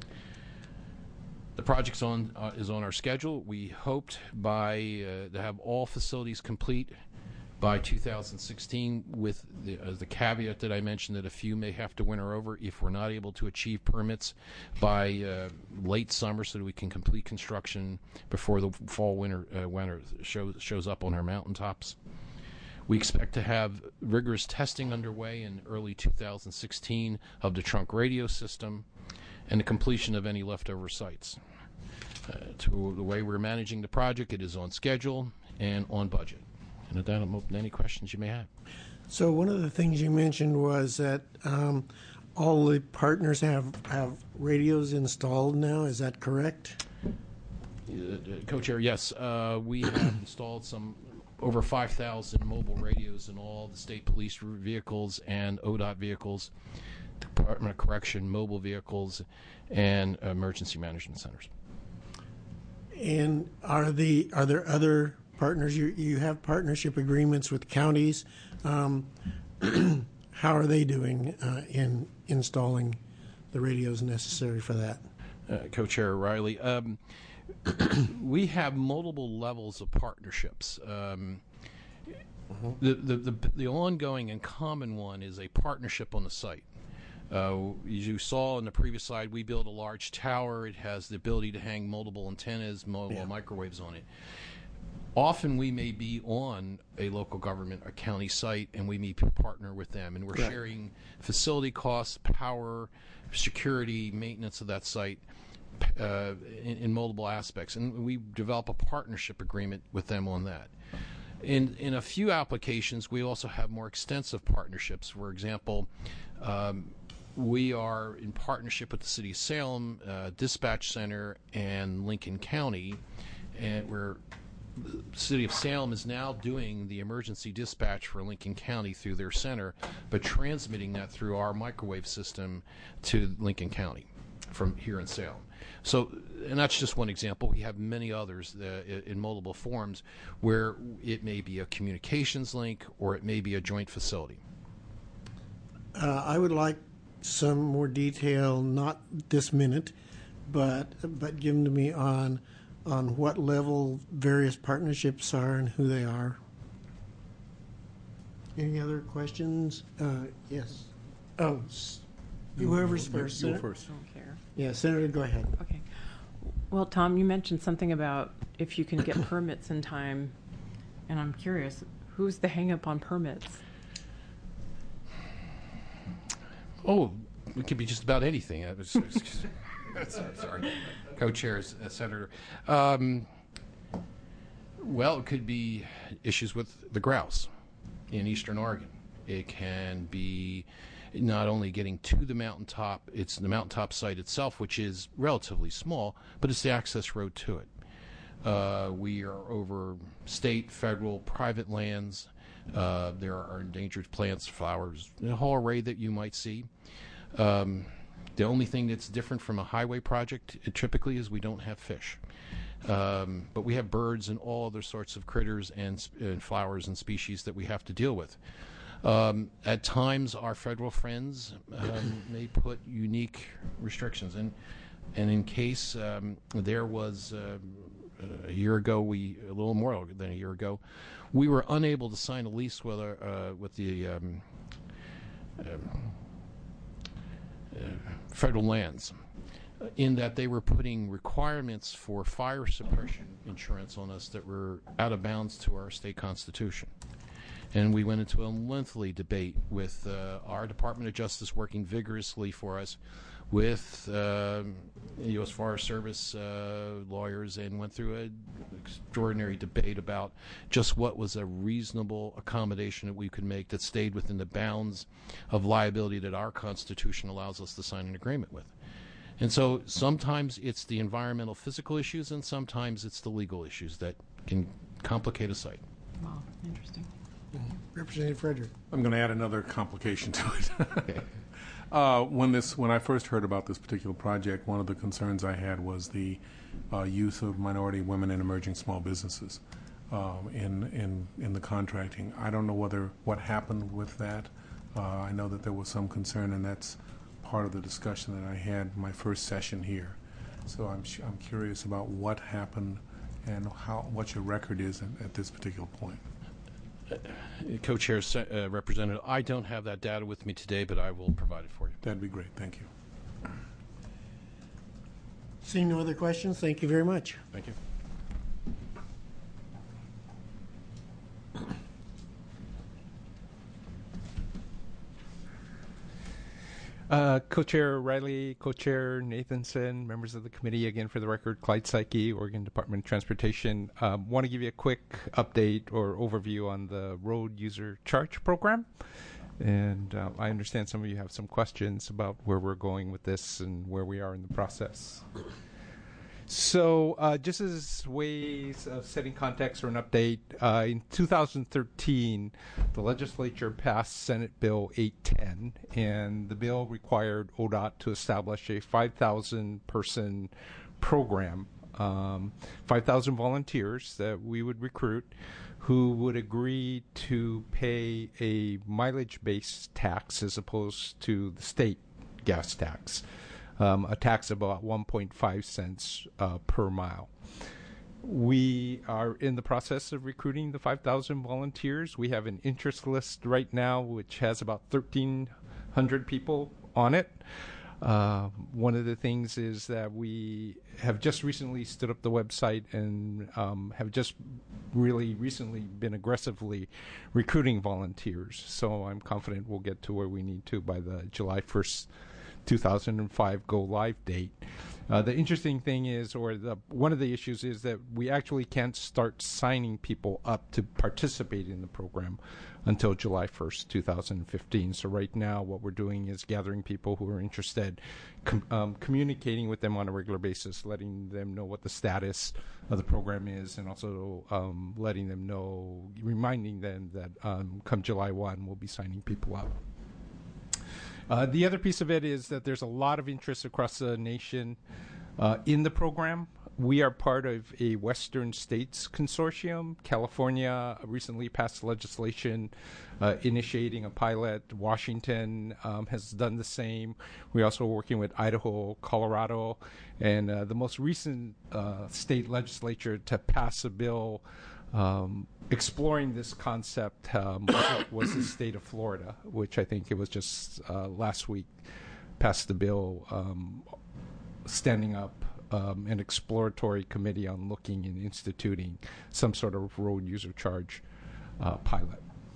The project on, uh, is on our schedule. We hoped by uh, to have all facilities complete by two thousand sixteen, with the, uh, the caveat that I mentioned that a few may have to winter over if we're not able to achieve permits by uh, late summer, so that we can complete construction before the fall winter uh, winter show, shows up on our mountaintops. We expect to have rigorous testing underway in early two thousand sixteen of the trunk radio system and the completion of any leftover sites. Uh, to the way we're managing the project, it is on schedule and on budget. And with that, I'm open to any questions you may have. So one of the things you mentioned was that um, all the partners have, have radios installed now. Is that correct? Uh, Co-Chair, yes. Uh, we have installed some over five thousand mobile radios in all the state police vehicles and O D O T vehicles, Department of Correction mobile vehicles, and emergency management centers. And are the are there other partners? You you have partnership agreements with counties. Um, how are they doing uh, in installing the radios necessary for that? Uh, Co-Chair Riley, um, we have multiple levels of partnerships. Um, uh-huh. the, the, the, the ongoing and common one is a partnership on the site. Uh, as you saw in the previous slide, we built a large tower. It has the ability to hang multiple antennas, mobile yeah. microwaves on it. Often we may be on a local government, a county site, and we may partner with them, and we're right. sharing facility costs, power, security, maintenance of that site uh, in, in multiple aspects. And we develop a partnership agreement with them on that. In, in a few applications, we also have more extensive partnerships. For example, um, we are in partnership with the City of Salem, uh, Dispatch Center, and Lincoln County, and we're the City of Salem is now doing the emergency dispatch for Lincoln County through their center, but transmitting that through our microwave system to Lincoln County from here in Salem. So, and that's just one example. We have many others uh, in multiple forms where it may be a communications link or it may be a joint facility. Uh, I would like some more detail, not this minute, but but given to me on on what level various partnerships are and who they are. Any other questions? Uh, yes. Oh, whoever's first. You first. I don't care. Yeah, Senator, go ahead. Okay. Well, Tom, you mentioned something about if you can get permits in time, and I'm curious, who's the hang-up on permits? Oh, it could be just about anything. I was, sorry, co-chairs, uh, Senator. Um, well, it could be issues with the grouse in eastern Oregon. It can be not only getting to the mountaintop, it's the mountaintop site itself, which is relatively small, but it's the access road to it. Uh, we are over state, federal, private lands. Uh, there are endangered plants, flowers, a whole array that you might see. Um, the only thing that's different from a highway project it typically is we don't have fish. Um, but we have birds and all other sorts of critters and, and flowers and species that we have to deal with. Um, at times, our federal friends um, may put unique restrictions. And, and in case um, there was uh, a year ago, we a little more than a year ago, we were unable to sign a lease with, our, uh, with the um, uh, uh, federal lands, in that they were putting requirements for fire suppression insurance on us that were out of bounds to our state constitution. And we went into a lengthy debate with uh, our Department of Justice working vigorously for us, with uh, U S Forest Service uh, lawyers, and went through an extraordinary debate about just what was a reasonable accommodation that we could make that stayed within the bounds of liability that our Constitution allows us to sign an agreement with. And so sometimes it's the environmental physical issues, and sometimes it's the legal issues that can complicate a site. Wow, interesting. Representative Frederick. I'm going to add another complication to it. uh, when this, when I first heard about this particular project, one of the concerns I had was the uh, use of minority, women, and emerging small businesses um, in in in the contracting. I don't know whether what happened with that. Uh, I know that there was some concern, and that's part of the discussion that I had my first session here. So I'm I'm curious about what happened and how what your record is at, at this particular point. Uh, Co-Chair, uh, Representative, I don't have that data with me today, but I will provide it for you. That'd be great. Thank you. Seeing no other questions, thank you very much. Thank you. Uh, Co-Chair Riley, Co-Chair Nathanson, members of the committee, again for the record, Clyde Psyche, Oregon Department of Transportation. Um, want to give you a quick update or overview on the road user charge program. And uh, I understand some of you have some questions about where we're going with this and where we are in the process. So uh, just as ways of setting context or an update, uh, in two thousand thirteen, the legislature passed Senate Bill eight ten, and the bill required O D O T to establish a five thousand person program, um, five thousand volunteers that we would recruit who would agree to pay a mileage-based tax as opposed to the state gas tax. Um, a tax of about one point five cents uh, per mile. We are in the process of recruiting the five thousand volunteers. We have an interest list right now which has about thirteen hundred people on it. Uh, one of the things is that we have just recently stood up the website and um, have just really recently been aggressively recruiting volunteers. So I'm confident we'll get to where we need to by the July first two thousand five go live date. Uh, the interesting thing is, or the one of the issues is that we actually can't start signing people up to participate in the program until July first, two thousand fifteen. So right now what we're doing is gathering people who are interested, com- um, communicating with them on a regular basis, letting them know what the status of the program is, and also um, letting them know, reminding them that um, come July first we'll be signing people up. Uh, the other piece of it is that there's a lot of interest across the nation uh, in the program. We are part of a Western States consortium. California recently passed legislation uh, initiating a pilot. Washington um, has done the same. We're also working with Idaho, Colorado, and uh, the most recent uh, state legislature to pass a bill Um, exploring this concept um, was the state of Florida, which I think it was just uh, last week passed the bill um, standing up um, an exploratory committee on looking and instituting some sort of road user charge uh, pilot.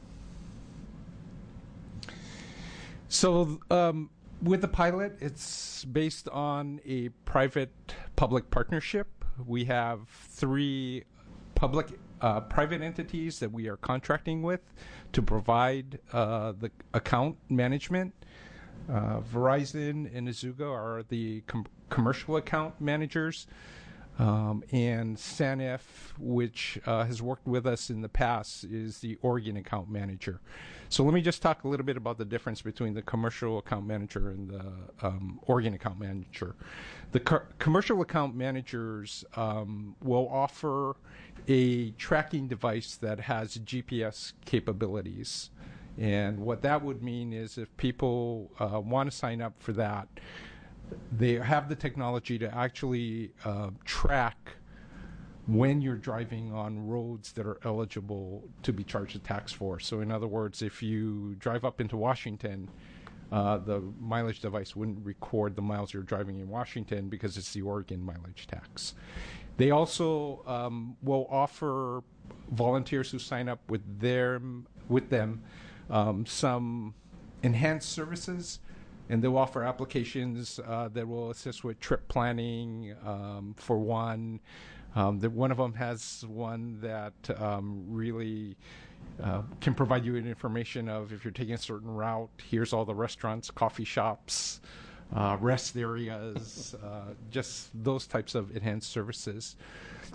So um, with the pilot, it's based on a private-public partnership. We have three public Uh, private entities that we are contracting with to provide uh, the account management. Uh, Verizon and Azuga are the com- commercial account managers, um, and SANF, which uh, has worked with us in the past, is the Oregon account manager. So let me just talk a little bit about the difference between the commercial account manager and the um, Oregon account manager. The co- commercial account managers um, will offer a tracking device that has G P S capabilities. And what that would mean is if people uh, want to sign up for that, they have the technology to actually uh, track when you're driving on roads that are eligible to be charged a tax for. So in other words, if you drive up into Washington, uh, the mileage device wouldn't record the miles you're driving in Washington because it's the Oregon mileage tax. They also um, will offer volunteers who sign up with them, with them um, some enhanced services, and they'll offer applications uh, that will assist with trip planning um, for one. Um, the, one of them has one that um, really uh, can provide you with information of if you're taking a certain route, here's all the restaurants, coffee shops, uh, rest areas, uh, just those types of enhanced services.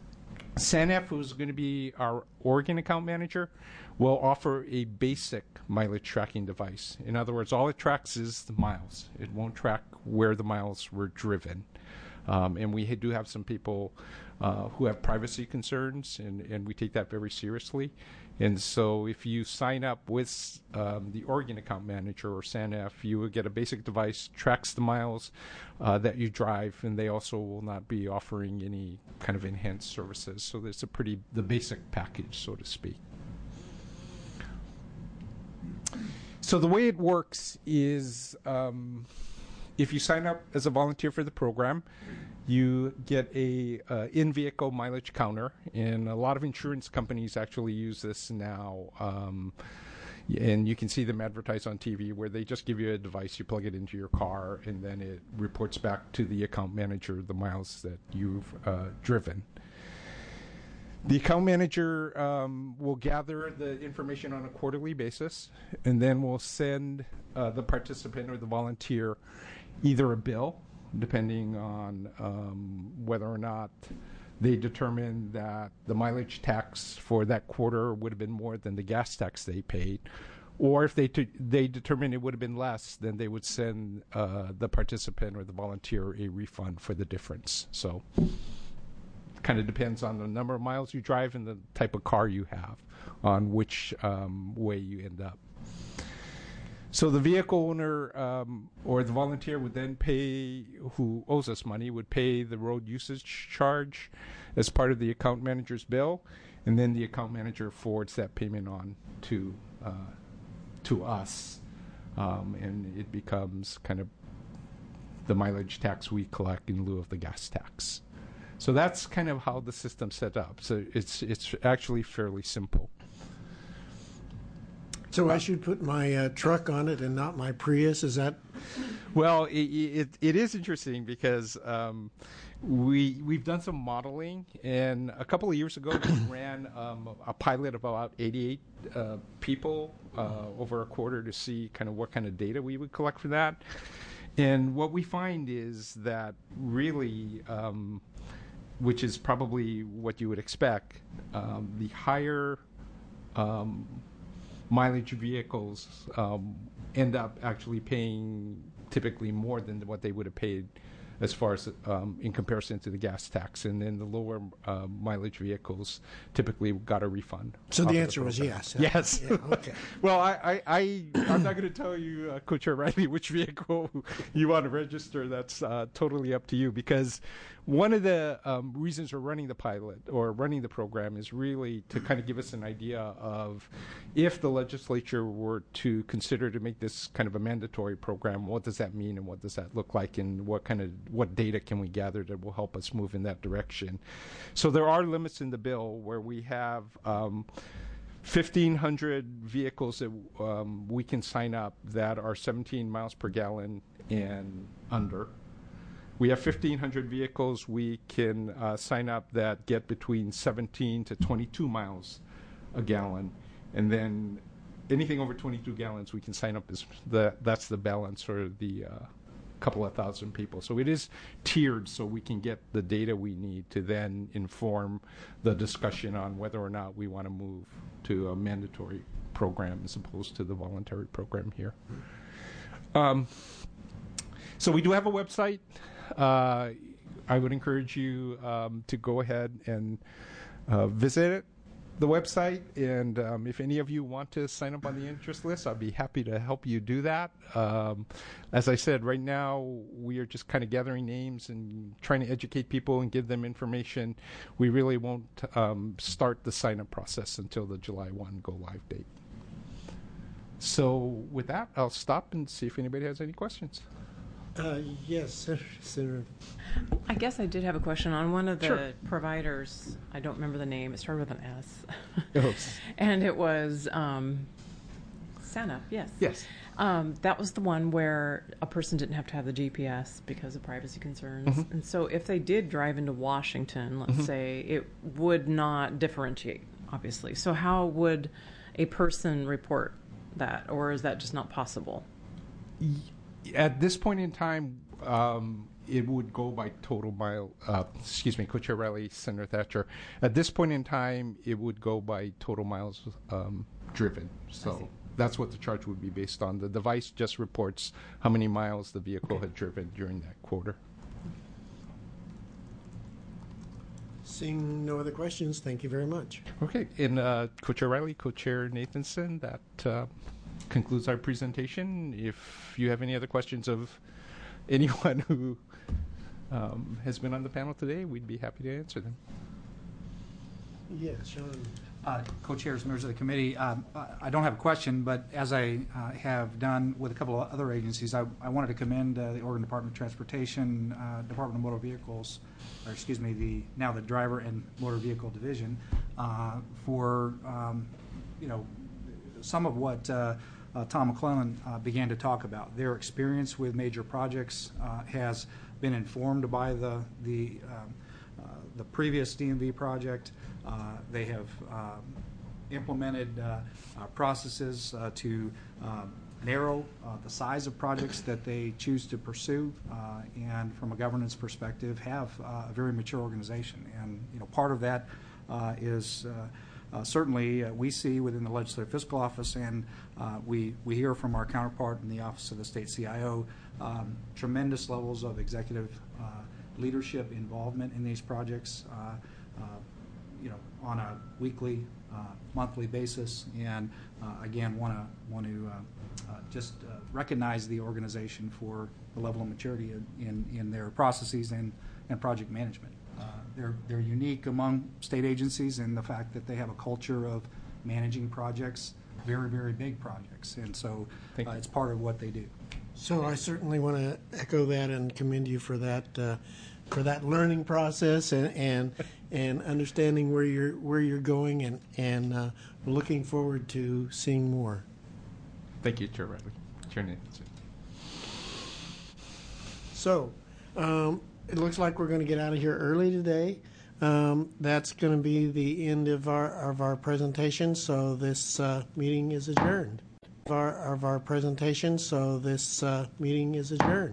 SANF, who's going to be our Oregon account manager, will offer a basic mileage tracking device. In other words, all it tracks is the miles. It won't track where the miles were driven. Um, and we do have some people uh, who have privacy concerns, and, and we take that very seriously. And so if you sign up with um, the Oregon account manager or SANF, you will get a basic device, tracks the miles uh, that you drive, and they also will not be offering any kind of enhanced services. So it's a pretty, the basic package, so to speak. So the way it works is um, if you sign up as a volunteer for the program, you get a uh, in-vehicle mileage counter, and a lot of insurance companies actually use this now. Um, and you can see them advertised on T V where they just give you a device, you plug it into your car, and then it reports back to the account manager the miles that you've uh, driven. The account manager um, will gather the information on a quarterly basis, and then will send uh, the participant or the volunteer either a bill, depending on um, whether or not they determine that the mileage tax for that quarter would have been more than the gas tax they paid, or if they t- they determine it would have been less, then they would send uh, the participant or the volunteer a refund for the difference. So kind of depends on the number of miles you drive and the type of car you have on which um, way you end up. So the vehicle owner um, or the volunteer would then pay, who owes us money, would pay the road usage charge as part of the account manager's bill, and then the account manager forwards that payment on to uh, to us, um, and it becomes kind of the mileage tax we collect in lieu of the gas tax. So that's kind of how the system's set up. So it's it's actually fairly simple. So I should put my uh, truck on it and not my Prius? Is that? Well, it it, it is interesting because um, we we've done some modeling, and a couple of years ago we ran um, a pilot of about eighty-eight uh, people uh, over a quarter to see kind of what kind of data we would collect for that. And what we find is that really, um, which is probably what you would expect, um, the higher um, mileage vehicles um, end up actually paying typically more than what they would have paid as far as um, in comparison to the gas tax, and then the lower uh, mileage vehicles typically got a refund. So the answer was yes. Huh? Yes. Yeah, okay. Well, I, I, I, I'm not going to tell you, uh, Coach O'Reilly, which vehicle you want to register. That's uh, totally up to you, because one of the um, reasons we're running the pilot or running the program is really to kind of give us an idea of if the legislature were to consider to make this kind of a mandatory program, what does that mean and what does that look like, and what kind of what data can we gather that will help us move in that direction. So there are limits in the bill where we have um, fifteen hundred vehicles that um, we can sign up that are seventeen miles per gallon and under. We have fifteen hundred vehicles we can uh, sign up that get between seventeen to twenty-two miles a gallon, and then anything over twenty-two gallons we can sign up as the that's the balance, or the uh, couple of thousand people. So it is tiered, so we can get the data we need to then inform the discussion on whether or not we want to move to a mandatory program as opposed to the voluntary program here. Um, so we do have a website. Uh, I would encourage you um, to go ahead and uh, visit it, the website, and um, if any of you want to sign up on the interest list, I'd be happy to help you do that. Um, as I said, right now we are just kind of gathering names and trying to educate people and give them information. We really won't um, start the sign-up process until the July first go-live date. So with that, I'll stop and see if anybody has any questions. Uh, yes, Senator. I guess I did have a question on one of the Sure. providers. I don't remember the name. It started with an S. Oh. And it was um, SANF, yes. Yes. Um, that was the one where a person didn't have to have the G P S because of privacy concerns. Mhm. And so if they did drive into Washington, let's Mhm. say, it would not differentiate, obviously. So how would a person report that, or is that just not possible? At this point in time, um, it would go by total mile, uh, excuse me, Co-Chair Riley, Senator Thatcher. At this point in time, it would go by total miles um, driven. So that's what the charge would be based on. The device just reports how many miles the vehicle had driven during that quarter. Seeing no other questions, thank you very much. Okay, and uh, Co-Chair Riley, Co-Chair Nathanson, that uh, concludes our presentation. If you have any other questions of anyone who um, has been on the panel today, we'd be happy to answer them. Yes, Sean. Uh, Co-chairs, members of the committee, um, I I don't have a question, but as I uh, have done with a couple of other agencies, I, I wanted to commend uh, the Oregon Department of Transportation, uh, Department of Motor Vehicles, or excuse me, the now the Driver and Motor Vehicle Division, uh, for um, you know some of what uh, uh, Tom McClellan uh, began to talk about. Their experience with major projects uh, has been informed by the the um, uh, the previous D M V project. Uh, they have um, implemented uh, uh, processes uh, to uh, narrow uh, the size of projects that they choose to pursue, uh, and from a governance perspective, have uh, a very mature organization. And you know, part of that uh, is uh, uh, certainly uh, we see within the Legislative Fiscal Office, and uh, we we hear from our counterpart in the Office of the State C I O, um, tremendous levels of executive uh, leadership involvement in these projects. Uh, uh, you know, on a weekly, uh, monthly basis, and uh, again, want to want to uh, uh, just uh, recognize the organization for the level of maturity in in their processes and and project management. Uh, they're they're unique among state agencies in the fact that they have a culture of managing projects, very very big projects, and so uh, it's part of what they do. So I certainly want to echo that and commend you for that. Uh, for that learning process and, and and understanding where you're where you're going, and and uh, looking forward to seeing more. Thank you, Chair Riley. Chair Nathanson. So um, it looks like we're going to get out of here early today. Um, that's going to be the end of our of our presentation. So this uh, meeting is adjourned. Of our of our presentation. So this uh, meeting is adjourned.